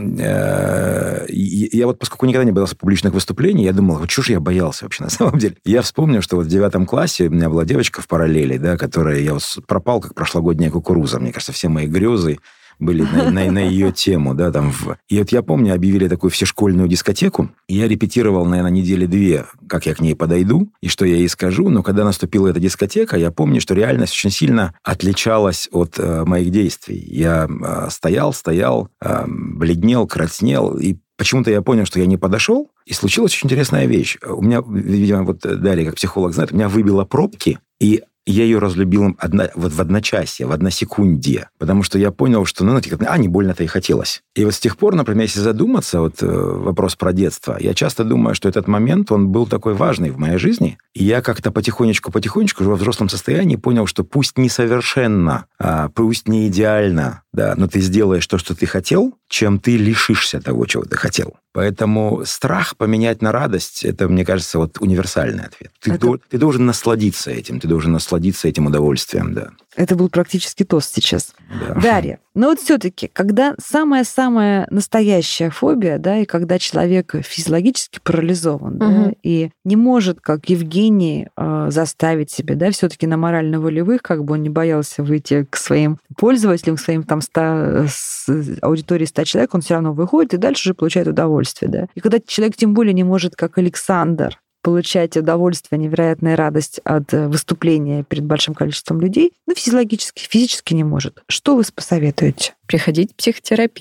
Я вот, поскольку никогда не боялся публичных выступлений, я думал, вот чего же я боялся вообще на самом деле. Я вспомнил, что вот в девятом классе у меня была девочка в параллели, да, которая, я вот пропал, как прошлогодняя кукуруза. Мне кажется, все мои грезы были на, на, на ее тему, да, там. В... И вот я помню, объявили такую всешкольную дискотеку, и я репетировал, наверное, недели две, как я к ней подойду, и что я ей скажу, но когда наступила эта дискотека, я помню, что реальность очень сильно отличалась от э, моих действий. Я э, стоял, стоял, э, бледнел, краснел, и почему-то я понял, что я не подошел, и случилась очень интересная вещь. У меня, видимо, вот Дарья, как психолог знает, у меня выбило пробки, и я ее разлюбил одно, вот в одночасье, в односекунде, потому что я понял, что, ну, знаете, а, не больно-то и хотелось. И вот с тех пор, например, если задуматься, вот вопрос про детство, я часто думаю, что этот момент, он был такой важный в моей жизни, и я как-то потихонечку-потихонечку уже во взрослом состоянии понял, что пусть несовершенно, а пусть не идеально, да, но ты сделаешь то, что ты хотел, чем ты лишишься того, чего ты хотел. Поэтому страх поменять на радость, это, мне кажется, вот универсальный ответ. Ты, это... до, ты должен насладиться этим, ты должен насладиться этим удовольствием, да. Это был практически тост сейчас. Да. Дарья, но вот все-таки, когда самая-самая настоящая фобия, да, и когда человек физиологически парализован, угу. да, и не может, как Евгений, заставить себя, да, все-таки на морально-волевых, как бы он не боялся выйти к своим пользователям, к своим там ста, с аудитории ста человек, он все равно выходит и дальше уже получает удовольствие, да. И когда человек тем более не может, как Александр, получать удовольствие, невероятная радость от выступления перед большим количеством людей, но физиологически, физически не может. Что вы посоветуете? Приходить в психотерапию.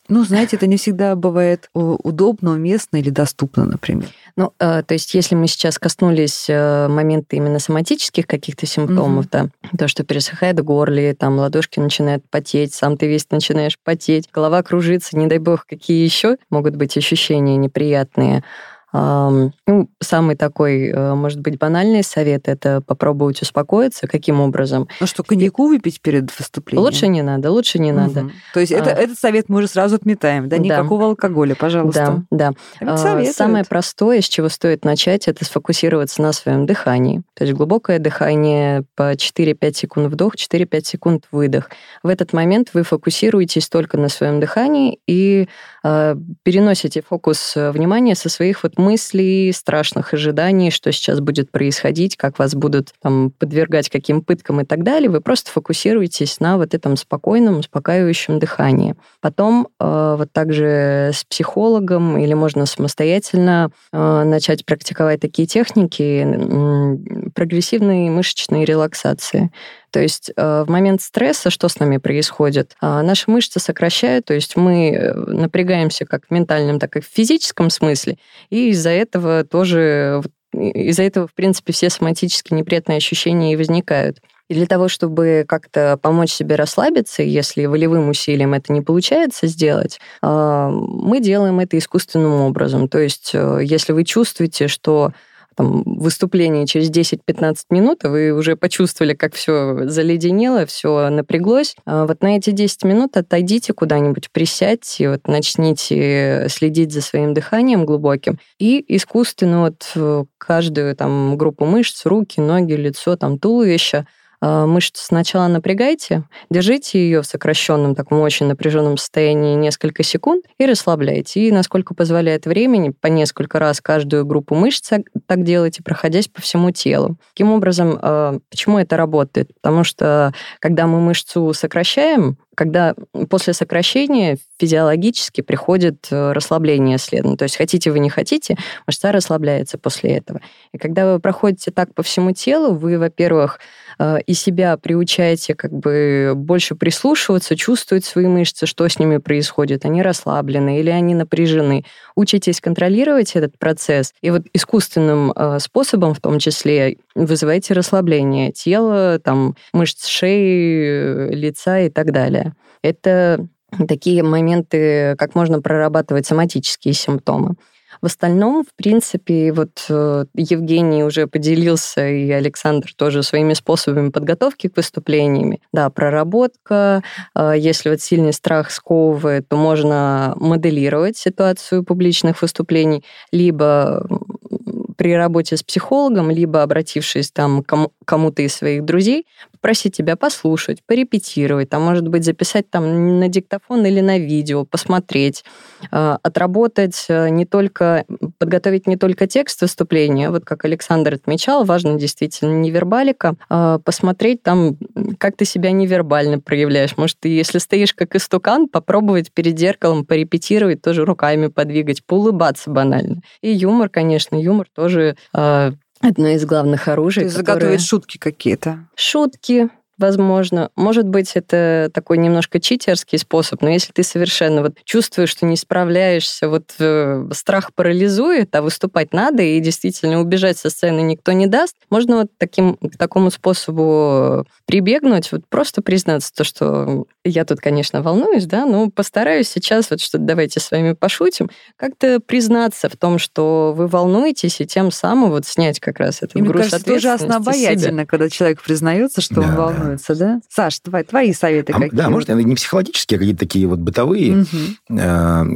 Ну, знаете, это не всегда бывает удобно, уместно или доступно, например. Ну, э, то есть, если мы сейчас коснулись э, момента именно соматических каких-то симптомов, mm-hmm. да, то, что пересыхает в горле, там ладошки начинают потеть, сам ты весь начинаешь потеть, голова кружится, не дай бог, какие еще могут быть ощущения неприятные. Ну, самый такой, может быть, банальный совет – это попробовать успокоиться. Каким образом? Ну что, коньяку выпить перед выступлением? Лучше не надо, лучше не угу. надо. То есть а... это, этот совет мы уже сразу отметаем, да? Никакого да. алкоголя, пожалуйста. Да, да. А, самое простое, с чего стоит начать, это сфокусироваться на своем дыхании. То есть глубокое дыхание по четыре-пять секунд вдох, четыре-пять секунд выдох. В этот момент вы фокусируетесь только на своем дыхании и э, переносите фокус внимания со своих вот мыслей, страшных ожиданий, что сейчас будет происходить, как вас будут там подвергать каким пыткам и так далее. Вы просто фокусируетесь на вот этом спокойном, успокаивающем дыхании. Потом э, вот также с психологом или можно самостоятельно э, начать практиковать такие техники э, прогрессивной мышечной релаксации. То есть в момент стресса что с нами происходит? Наши мышцы сокращают, то есть мы напрягаемся как в ментальном, так и в физическом смысле, и из-за этого тоже, из-за этого, в принципе, все соматические неприятные ощущения и возникают. И для того, чтобы как-то помочь себе расслабиться, если волевым усилием это не получается сделать, мы делаем это искусственным образом. То есть если вы чувствуете, что там, выступление через десять-пятнадцать минут, вы уже почувствовали, как все заледенело, все напряглось. Вот на эти десять минут отойдите куда-нибудь, присядьте, вот начните следить за своим дыханием глубоким и искусственно вот каждую там группу мышц, руки, ноги, лицо, там, туловище, мышцу сначала напрягайте, держите ее в сокращенном, таком очень напряженном состоянии несколько секунд и расслабляйте. И, насколько позволяет времени, по несколько раз каждую группу мышц так делайте, проходясь по всему телу. Таким образом, почему это работает? Потому что, когда мы мышцу сокращаем, когда после сокращения физиологически приходит расслабление следом. То есть хотите вы, не хотите, мышца расслабляется после этого. И когда вы проходите так по всему телу, вы, во-первых, и себя приучаете как бы больше прислушиваться, чувствовать свои мышцы, что с ними происходит. Они расслаблены или они напряжены. Учитесь контролировать этот процесс. И вот искусственным способом в том числе вызываете расслабление тела, там, мышц шеи, лица и так далее. Это такие моменты, как можно прорабатывать соматические симптомы. В остальном, в принципе, вот Евгений уже поделился, и Александр тоже своими способами подготовки к выступлениям. Да, проработка. Если вот сильный страх сковывает, то можно моделировать ситуацию публичных выступлений, либо при работе с психологом, либо обратившись там к кому-то из своих друзей, попросить тебя послушать, порепетировать, там, может быть, записать там на диктофон или на видео, посмотреть, отработать не только, подготовить не только текст выступления, вот как Александр отмечал, важно действительно невербалика, посмотреть там, как ты себя невербально проявляешь. Может, ты, если стоишь как истукан, попробовать перед зеркалом порепетировать, тоже руками подвигать, поулыбаться банально. И юмор, конечно, юмор тоже одно из главных оружий. То есть которые... заготовить шутки какие-то. Шутки, возможно. Может быть, это такой немножко читерский способ, но если ты совершенно вот чувствуешь, что не справляешься, вот э, страх парализует, а выступать надо, и действительно убежать со сцены никто не даст, можно вот таким, к такому способу прибегнуть, вот просто признаться, то, что я тут, конечно, волнуюсь, да, но постараюсь сейчас, вот что давайте с вами пошутим, как-то признаться в том, что вы волнуетесь, и тем самым вот снять как раз этот груз ответственности. Мне кажется, это ужасно обаятельно, когда человек признается, что да, он волнуется. Да? Саш, твои, твои советы а, какие? Да, может, не психологические, а какие-то такие вот бытовые. Угу. Я,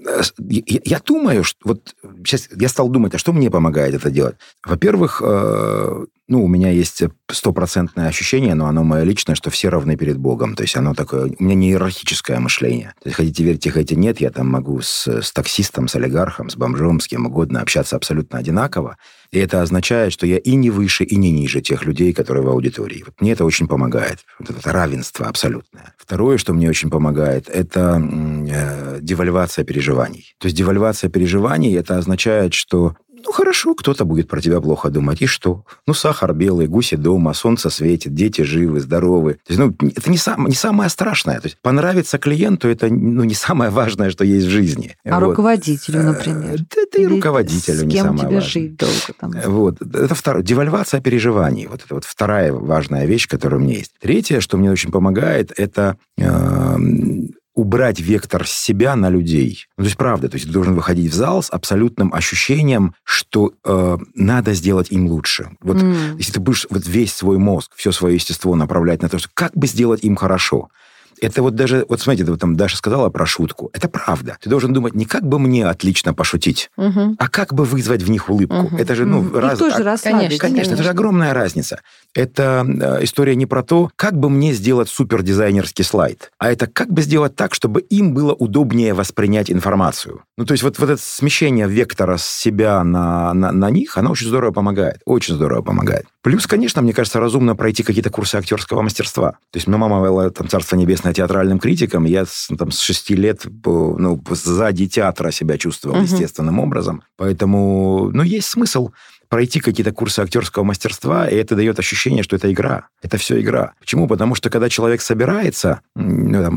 я думаю, что вот сейчас я стал думать, а что мне помогает это делать? Во-первых, ну, у меня есть стопроцентное ощущение, но оно мое личное, что все равны перед Богом. То есть оно такое... У меня не иерархическое мышление. То есть хотите верьте, хотите нет, я там могу с, с таксистом, с олигархом, с бомжом, с кем угодно общаться абсолютно одинаково. И это означает, что я и не выше, и не ниже тех людей, которые в аудитории. Вот мне это очень помогает. Вот это равенство абсолютное. Второе, что мне очень помогает, это э, девальвация переживаний. То есть девальвация переживаний, это означает, что Ну, хорошо, кто-то будет про тебя плохо думать. И что? Ну, сахар белый, гуси дома, солнце светит, дети живы, здоровы. То есть, ну, это не, сам, не самое страшное. То есть, понравиться клиенту – это ну, не самое важное, что есть в жизни. А вот. Руководителю, например? Это и руководителю не самое важное. С кем тебе жить долго? Там? Вот. Это второе. Девальвация переживаний. Вот это вот вторая важная вещь, которая у меня есть. Третье, что мне очень помогает, это... Э- убрать вектор с себя на людей. Ну, то есть, правда, то есть ты должен выходить в зал с абсолютным ощущением, что э, надо сделать им лучше. Вот mm. если ты будешь вот весь свой мозг, все свое естество направлять на то, что как бы сделать им хорошо. Это вот даже, вот смотрите, вот там Даша сказала про шутку. Это правда. Ты должен думать не как бы мне отлично пошутить, угу. а как бы вызвать в них улыбку. Угу. Это же, ну, угу. раз... тоже а... расслабить. Конечно, конечно, это же огромная разница. Это э, история не про то, как бы мне сделать супердизайнерский слайд, а это как бы сделать так, чтобы им было удобнее воспринять информацию. Ну, то есть вот, вот это смещение вектора с себя на, на, на них, оно очень здорово помогает. Очень здорово помогает. Плюс, конечно, мне кажется, разумно пройти какие-то курсы актерского мастерства. То есть, моя мама была, там, царство небесное, театральным критиком. Я там, с шести лет ну, сзади театра себя чувствовал uh-huh. естественным образом. Поэтому, ну, есть смысл пройти какие-то курсы актерского мастерства, и это дает ощущение, что это игра. Это все игра. Почему? Потому что, когда человек собирается, ну, там,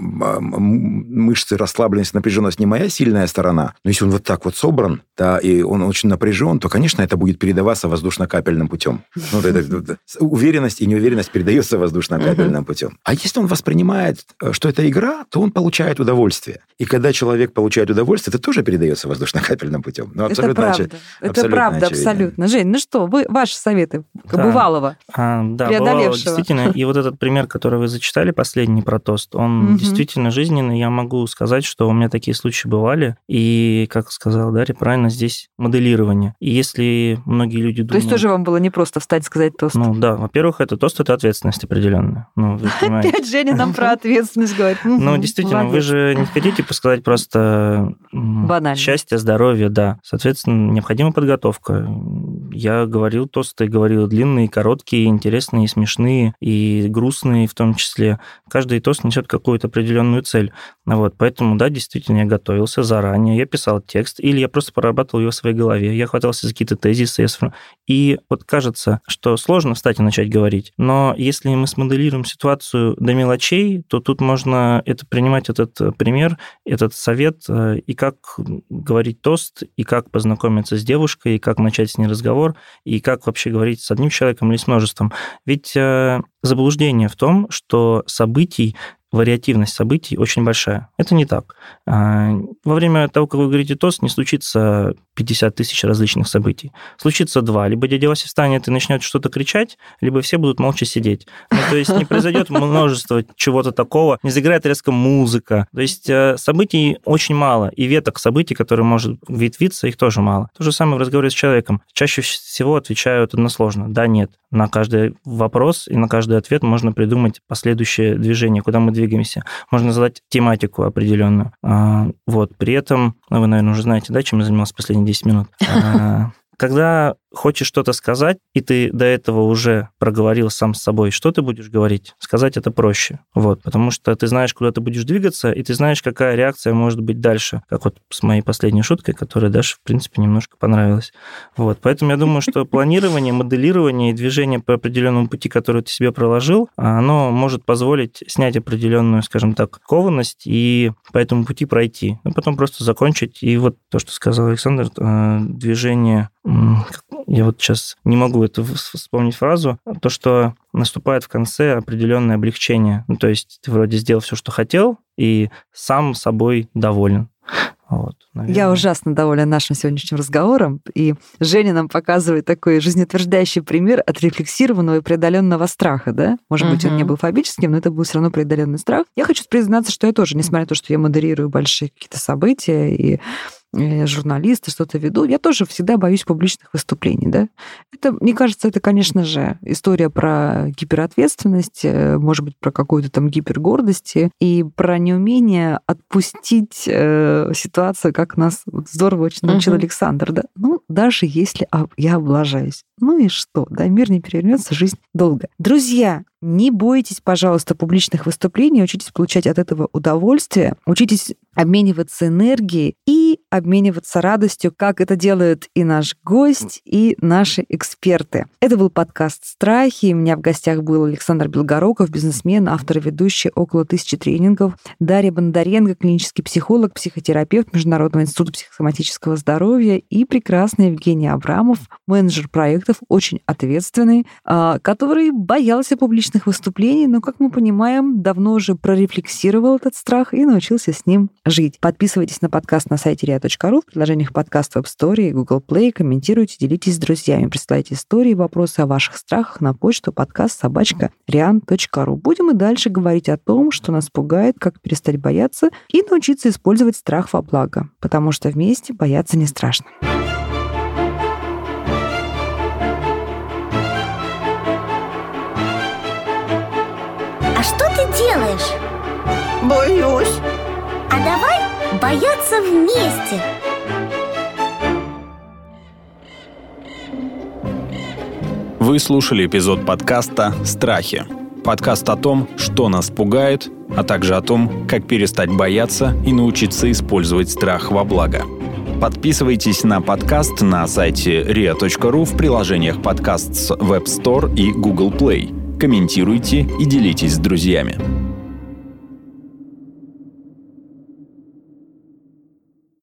мышцы, расслабленность, напряженность не моя сильная сторона, но если он вот так вот собран, да, и он очень напряжен, то, конечно, это будет передаваться воздушно-капельным путем. Ну, это, это, уверенность и неуверенность передается воздушно-капельным путем. А если он воспринимает, что это игра, то он получает удовольствие. И когда человек получает удовольствие, это тоже передается воздушно-капельным путем. Ну, это правда. Оч... Это правда, очевидно. Абсолютно. Жень, ну что, вы, ваши советы да. бывалого, а, да, бывалого, действительно. И вот этот пример, который вы зачитали, последний про тост, он угу. действительно жизненный. Я могу сказать, что у меня такие случаи бывали. И, как сказала Дарья, правильно, здесь моделирование. И если многие люди думают... То есть тоже вам было не просто встать и сказать тост? Ну да, во-первых, это тост, это ответственность определенная. Ну, опять Женя нам про ответственность говорит. Ну, действительно, вы же не хотите сказать просто счастье, здоровье, да. Соответственно, необходима подготовка. Я говорил тосты, говорил длинные, короткие, интересные, смешные и грустные в том числе. Каждый тост несет какую-то определенную цель. Вот, поэтому, да, действительно, я готовился заранее, я писал текст, или я просто прорабатывал его в своей голове, я хватался за какие-то тезисы. И вот кажется, что сложно встать и начать говорить, но если мы смоделируем ситуацию до мелочей, то тут можно это принимать, этот пример, этот совет, и как говорить тост, и как познакомиться с девушкой, и как начать с ней разговор, и как вообще говорить с одним человеком или с множеством. Ведь э, заблуждение в том, что событий, вариативность событий очень большая. Это не так. Во время того, как вы говорите тост, не случится пятьдесят тысяч различных событий. Случится два. Либо дядя Вася встанет и начнет что-то кричать, либо все будут молча сидеть. Ну, то есть не произойдет множество чего-то такого, не заиграет резко музыка. То есть событий очень мало, и веток событий, которые может ветвиться, их тоже мало. То же самое в разговоре с человеком. Чаще всего отвечают односложно. Да, нет. На каждый вопрос и на каждый ответ можно придумать последующее движение, куда мы двигаемся. Можно задать тематику определенную. Вот. При этом, ну, вы, наверное, уже знаете, да, чем я занимался последние десять минут. Когда хочешь что-то сказать, и ты до этого уже проговорил сам с собой, что ты будешь говорить, сказать это проще. Вот, потому что ты знаешь, куда ты будешь двигаться, и ты знаешь, какая реакция может быть дальше. Как вот с моей последней шуткой, которая Даше, в принципе, немножко понравилась. Вот, поэтому я думаю, что планирование, моделирование и движение по определенному пути, который ты себе проложил, оно может позволить снять определенную, скажем так, кованность и по этому пути пройти. А потом просто закончить. И вот то, что сказал Александр, движение... Я вот сейчас не могу это вспомнить фразу, то, что наступает в конце определенное облегчение. Ну, то есть ты вроде сделал все, что хотел, и сам собой доволен. Вот, я ужасно довольна нашим сегодняшним разговором, и Женя нам показывает такой жизнеутверждающий пример отрефлексированного и преодоленного страха, да? Может uh-huh. быть, он не был фобическим, но это был все равно преодоленный страх. Я хочу признаться, что я тоже, несмотря на то, что я модерирую большие какие-то события и журналисты, что-то веду, я тоже всегда боюсь публичных выступлений, да. Это, мне кажется, это, конечно же, история про гиперответственность, может быть, про какую-то там гипергордость и про неумение отпустить э, ситуацию, как нас вот здорово очень научил uh-huh. Александр, да. Ну, даже если я облажаюсь. Ну и что, да, мир не перевернется, жизнь долго. Друзья, не бойтесь, пожалуйста, публичных выступлений, учитесь получать от этого удовольствие, учитесь обмениваться энергией и обмениваться радостью, как это делают и наш гость, и наши эксперты. Это был подкаст «Страхи». У меня в гостях был Александр Белгоруков, бизнесмен, автор и ведущий около тысячи тренингов, Дарья Бондаренко, клинический психолог, психотерапевт Международного института психосоматического здоровья, и прекрасный Евгений Абрамов, менеджер проектов, очень ответственный, который боялся публичных выступлений, но, как мы понимаем, давно уже прорефлексировал этот страх и научился с ним жить. Подписывайтесь на подкаст на сайте риа точка ру, в приложениях подкаст в App Store и Google Play, комментируйте, делитесь с друзьями, присылайте истории, вопросы о ваших страхах на почту подкаст собачка риан точка ру. Будем и дальше говорить о том, что нас пугает, как перестать бояться и научиться использовать страх во благо, потому что вместе бояться не страшно. А что ты делаешь? Боюсь. А давай бояться вместе. Вы слушали эпизод подкаста «Страхи». Подкаст о том, что нас пугает, а также о том, как перестать бояться и научиться использовать страх во благо. Подписывайтесь на подкаст на сайте риа точка ру, в приложениях подкаст в App Store и Google Play. Комментируйте и делитесь с друзьями.